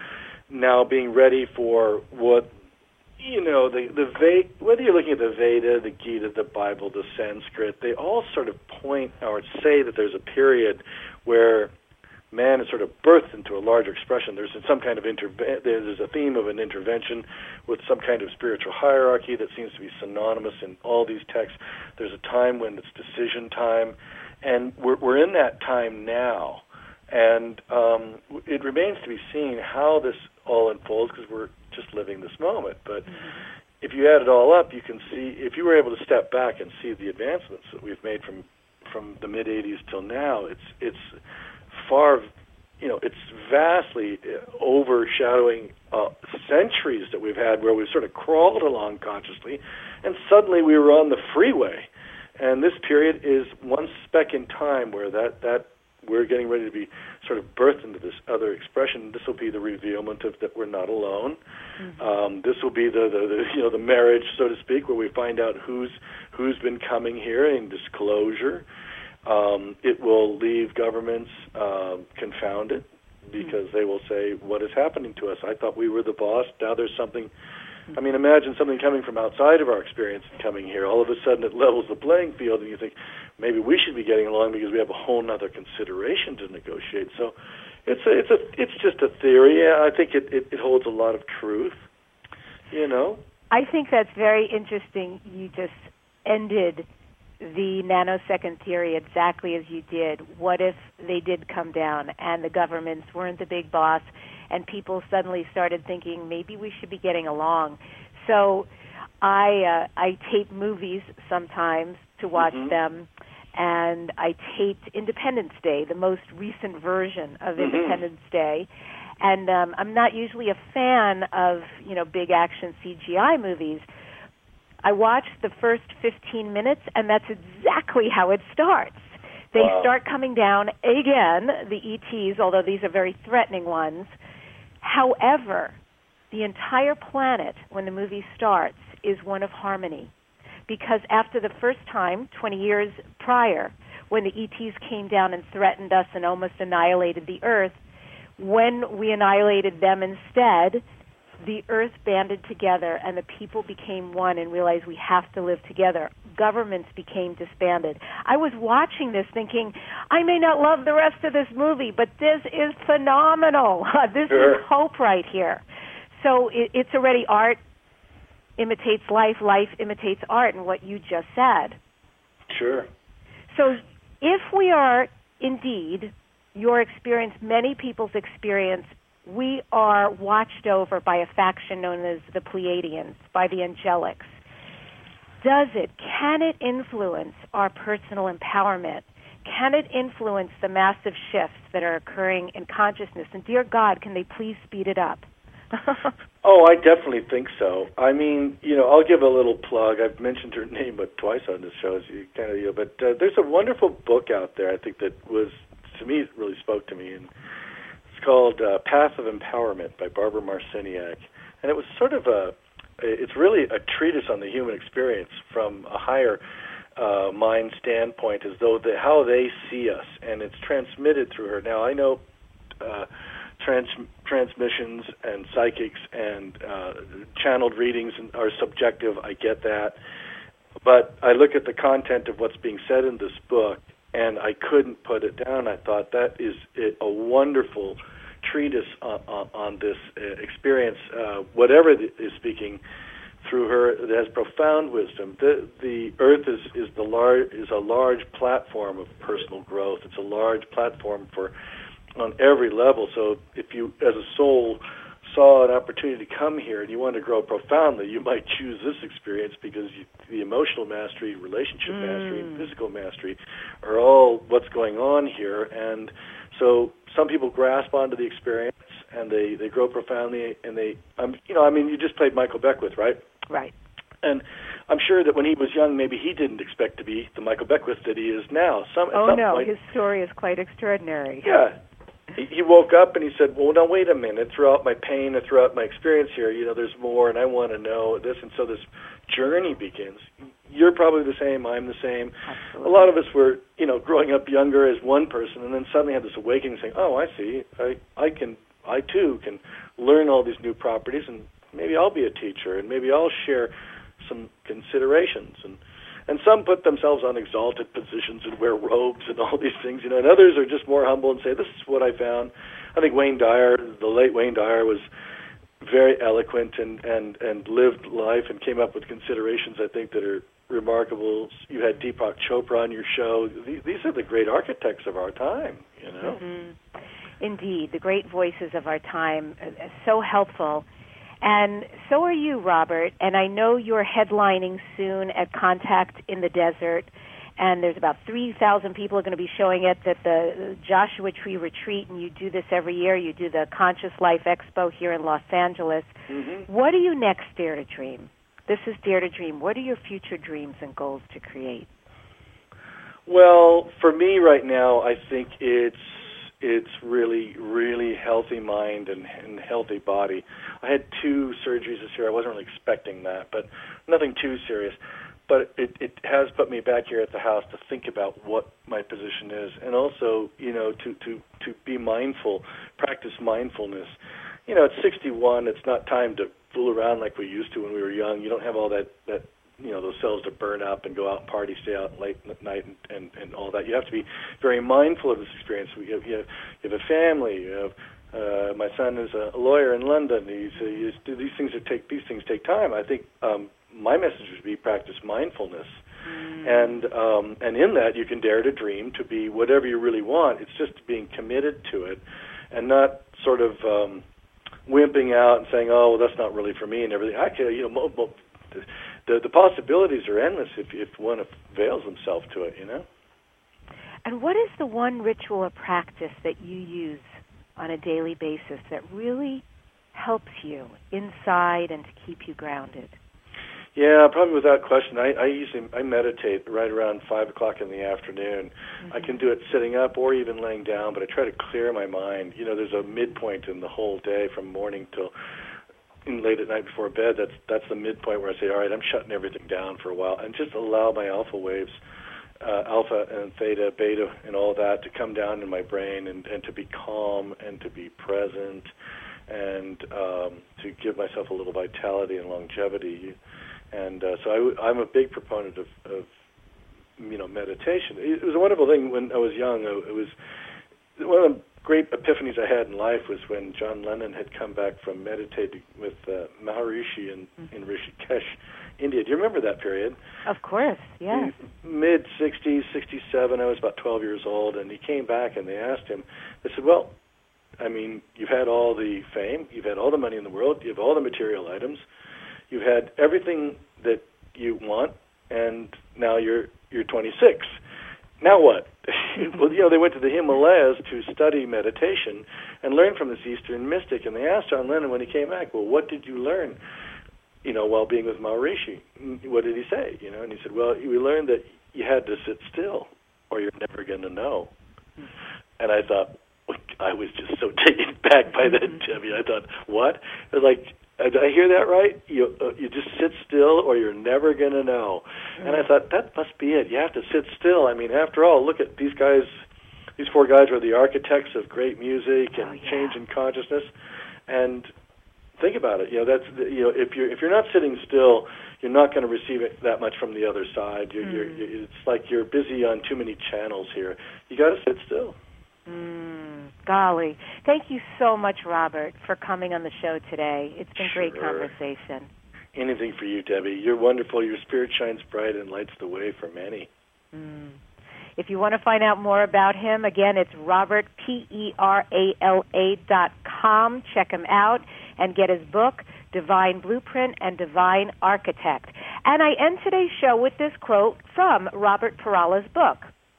Speaker 4: now being ready for what, you know, the, the Ve- whether you're looking at the Veda, the Gita, the Bible, the Sanskrit, they all sort of point or say that there's a period where man is sort of birthed into a larger expression. There's some kind of interve- there's a theme of an intervention with some kind of spiritual hierarchy that seems to be synonymous in all these texts. There's a time when it's decision time, and we're, we're in that time now. And um, it remains to be seen how this all unfolds, because we're just living this moment. But mm-hmm. if you add it all up, you can see, if you were able to step back and see the advancements that we've made from from the mid eighties till now, it's it's far, you know, it's vastly overshadowing uh, centuries that we've had where we've sort of crawled along consciously, and suddenly we were on the freeway. And this period is one speck in time where that, that we're getting ready to be sort of birthed into this other expression. This will be the revealment of that we're not alone. Mm-hmm. Um, this will be the, the, the you know the marriage, so to speak, where we find out who's who's been coming here in disclosure. Um, it will leave governments uh, confounded because mm-hmm. they will say, what is happening to us? I thought we were the boss. Now there's something. I mean, imagine something coming from outside of our experience and coming here. All of a sudden it levels the playing field, and you think maybe we should be getting along because we have a whole other consideration to negotiate. So it's a, it's a, it's just a theory. I think it, it, it holds a lot of truth, you know.
Speaker 3: I think that's very interesting. You just ended the nanosecond theory exactly as you did. What if they did come down and the governments weren't the big boss, and people suddenly started thinking maybe we should be getting along? So I uh, I tape movies sometimes to watch mm-hmm. them, and I taped Independence Day, the most recent version of mm-hmm. Independence Day. And um, I'm not usually a fan of, you know, big action C G I movies. I watched the first fifteen minutes, and that's exactly how it starts. They wow. start coming down again, the E Ts, although these are very threatening ones. However, the entire planet, when the movie starts, is one of harmony. Because after the first time, twenty years prior, when the E Ts came down and threatened us and almost annihilated the Earth, when we annihilated them instead, the Earth banded together and the people became one and realized we have to live together. Governments became disbanded. I was watching this thinking, I may not love the rest of this movie, but this is phenomenal. This sure. is hope right here. So it, it's already art imitates life, life imitates art, and what you just said.
Speaker 4: Sure.
Speaker 3: So if we are indeed your experience, many people's experience, we are watched over by a faction known as the Pleiadians, by the angelics. Does it, can it influence our personal empowerment? Can it influence the massive shifts that are occurring in consciousness? And dear God, can they please speed it up?
Speaker 4: Oh, I definitely think so. I mean, you know, I'll give a little plug. I've mentioned her name but twice on this show, as you kind of, you know, but uh, there's a wonderful book out there, I think, that was, to me, it really spoke to me, and it's called uh, Path of Empowerment by Barbara Marciniak. And it was sort of a, it's really a treatise on the human experience from a higher uh, mind standpoint, as though the, how they see us, and it's transmitted through her. Now, I know uh, trans, transmissions and psychics and uh, channeled readings are subjective, I get that, but I look at the content of what's being said in this book, and I couldn't put it down. I thought that is a wonderful treatise on, on, on this uh, experience, uh, whatever is speaking through her, it has profound wisdom. The, the Earth is, is, the lar- is a large platform of personal growth. It's a large platform for on every level. So if you, as a soul, saw an opportunity to come here and you want to grow profoundly, you might choose this experience because you, the emotional mastery, relationship mm. mastery, and physical mastery are all what's going on here. And so some people grasp onto the experience and they, they grow profoundly. And they, um, you know, I mean, you just played Michael Beckwith, right?
Speaker 3: Right.
Speaker 4: And I'm sure that when he was young, maybe he didn't expect to be the Michael Beckwith that he is now. Some,
Speaker 3: oh,
Speaker 4: some
Speaker 3: no,
Speaker 4: point,
Speaker 3: his story is quite extraordinary.
Speaker 4: Yeah. He woke up and he said, well, now, wait a minute. Throughout my pain and throughout my experience here, you know, there's more, and I want to know this. And so this journey begins. You're probably the same. I'm the same.
Speaker 3: Absolutely.
Speaker 4: A lot of us were, you know, growing up younger as one person, and then suddenly had this awakening saying, oh, I see. I, I can I too can learn all these new properties, and maybe I'll be a teacher, and maybe I'll share some considerations. And and some put themselves on exalted positions and wear robes and all these things, you know, and others are just more humble and say, this is what I found. I think Wayne Dyer, the late Wayne Dyer, was very eloquent and, and, and lived life and came up with considerations, I think, that are remarkable. You had Deepak Chopra on your show. These are the great architects of our time, you know.
Speaker 3: Mm-hmm. Indeed, the great voices of our time, uh, so helpful. And so are you, Robert, and I know you're headlining soon at Contact in the Desert, and there's about three thousand people are going to be showing it at the Joshua Tree Retreat, and you do this every year. You do the Conscious Life Expo here in Los Angeles.
Speaker 4: Mm-hmm.
Speaker 3: What do you next dare to dream? This is Dare to Dream. What are your future dreams and goals to create?
Speaker 4: Well, for me right now, I think it's it's really, really healthy mind and, and healthy body. I had two surgeries this year. I wasn't really expecting that, but nothing too serious. But it, it has put me back here at the house to think about what my position is, and also, you know, to, to, to be mindful, practice mindfulness. You know, at sixty-one, it's not time to fool around like we used to when we were young. You don't have all that, that you know, those cells to burn up and go out and party, stay out late at night and, and, and all that. You have to be very mindful of this experience. We have, you have, you have a family. You have, uh, my son is a lawyer in London. He's, uh, he's, these things are take these things take time. I think um, my message would be practice mindfulness. Mm. And um, and in that, you can dare to dream to be whatever you really want. It's just being committed to it and not sort of um, wimping out and saying, oh, well, that's not really for me and everything. I can, you know, mo- mo- the, the possibilities are endless if, if one avails himself to it, you know.
Speaker 3: And what is the one ritual or practice that you use on a daily basis that really helps you inside and to keep you grounded?
Speaker 4: Yeah, probably without question. I, I usually I meditate right around five o'clock in the afternoon. Mm-hmm. I can do it sitting up or even laying down, but I try to clear my mind. You know, there's a midpoint in the whole day from morning till late at night before bed. That's that's the midpoint where I say, all right, I'm shutting everything down for a while and just allow my alpha waves, uh, alpha and theta, beta, and all that to come down in my brain and, and to be calm and to be present and um, to give myself a little vitality and longevity. And uh, so I w- I'm a big proponent of, of, you know, meditation. It was a wonderful thing when I was young. It was one of the great epiphanies I had in life was when John Lennon had come back from meditating with uh, Maharishi in, mm-hmm. in Rishikesh, India. Do you remember that period?
Speaker 3: Of course, yes.
Speaker 4: mid-sixties, sixty-seven, I was about twelve years old, and he came back and they asked him, they said, well, I mean, you've had all the fame, you've had all the money in the world, you have all the material items, you've had everything that you want, and now you're you're twenty-six. Now what? Well, you know, they went to the Himalayas to study meditation and learn from this Eastern mystic, and they asked John Lennon when he came back, well, what did you learn, you know, while being with Maharishi? What did he say? You know, and he said, well, we learned that you had to sit still or you're never going to know. And I thought, I was just so taken back by that, Debbie. I thought, what? It was like, did I hear that right? You uh, you just sit still or you're never going to know. Mm-hmm. And I thought, that must be it. You have to sit still. I mean, after all, look at these guys. These four guys were the architects of great music and oh, yeah. change in consciousness. And think about it. You know, that's you know, if you're if you're not sitting still, you're not going to receive it that much from the other side. You're, mm. you're, you're, it's like you're busy on too many channels here. You got to sit still.
Speaker 3: Mm, golly. Thank you so much, Robert, for coming on the show today. It's been
Speaker 4: sure.
Speaker 3: great conversation.
Speaker 4: Anything for you, Debbie. You're wonderful. Your spirit shines bright and lights the way for many.
Speaker 3: Mm. If you want to find out more about him, again, it's Robert, P E R A L A dot com. Check him out and get his book, Divine Blueprint and Divine Architect. And I end today's show with this quote from Robert Parala's book.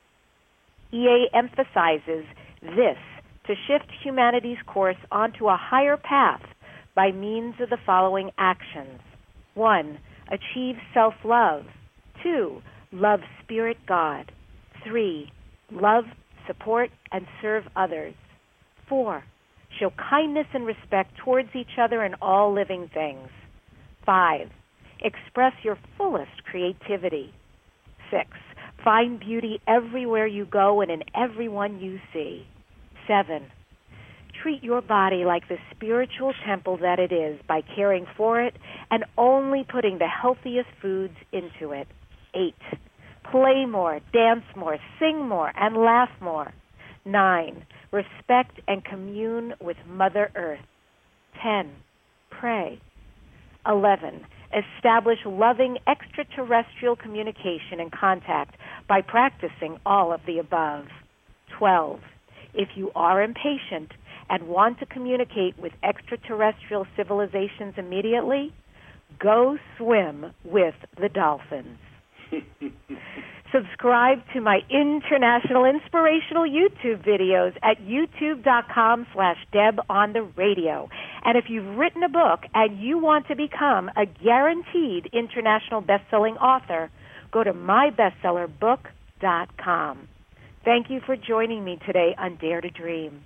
Speaker 3: E A emphasizes this, to shift humanity's course onto a higher path by means of the following actions. One, achieve self-love. Two, love spirit God. Three, love, support, and serve others. Four, show kindness and respect towards each other and all living things. Five, express your fullest creativity. Six, find beauty everywhere you go and in everyone you see. Seven, treat your body like the spiritual temple that it is by caring for it and only putting the healthiest foods into it. Eight, play more, dance more, sing more, and laugh more. Nine, respect and commune with Mother Earth. Ten, pray. Eleven, establish loving extraterrestrial communication and contact by practicing all of the above. Twelve, if you are impatient and want to communicate with extraterrestrial civilizations immediately, go swim with the dolphins. Subscribe to my international inspirational YouTube videos at youtube.com slash Deb on the radio. And if you've written a book and you want to become a guaranteed international best-selling author, go to my bestseller book dot com. Thank you for joining me today on Dare to Dream.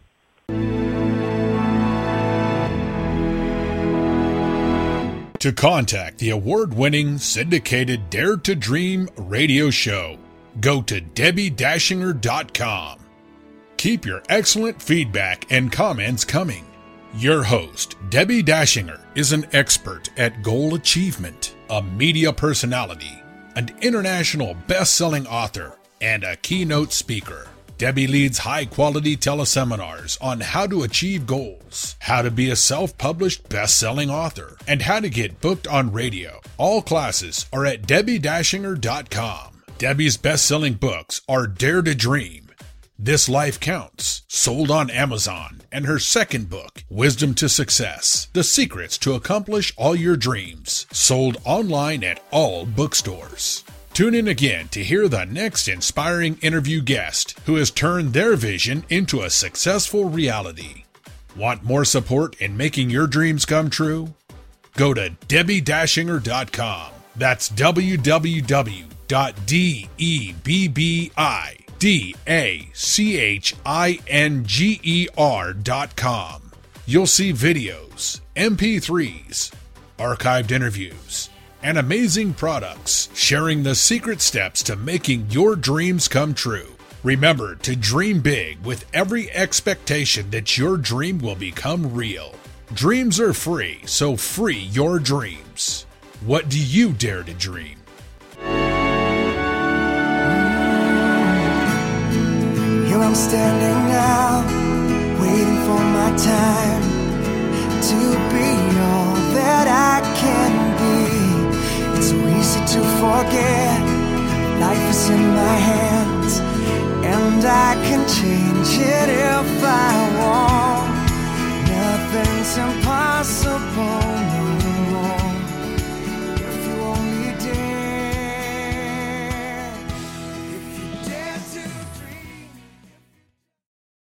Speaker 14: To contact the award-winning syndicated Dare to Dream radio show, go to Debbie Dashinger dot com. Keep your excellent feedback and comments coming. Your host, Debbie Dashinger, is an expert at goal achievement, a media personality, an international best-selling author, and a keynote speaker. Debbie leads high-quality teleseminars on how to achieve goals, how to be a self-published best-selling author, and how to get booked on radio. All classes are at Debbie Dashinger dot com. Debbie's best-selling books are Dare to Dream, This Life Counts, sold on Amazon, and her second book, Wisdom to Success, The Secrets to Accomplish All Your Dreams, sold online at all bookstores. Tune in again to hear the next inspiring interview guest who has turned their vision into a successful reality. Want more support in making your dreams come true? Go to Debbie Dashinger dot com. That's w w w dot debbie dashinger dot com. You'll see videos, M P threes, archived interviews, and amazing products sharing the secret steps to making your dreams come true. Remember to dream big with every expectation that your dream will become real. Dreams are free, so free your dreams. What do you dare to dream?
Speaker 15: Here I'm standing now, waiting for my time to be all that I can be. It's so easy to forget, life is in my hands, and I can change it if I want. Nothing's impossible.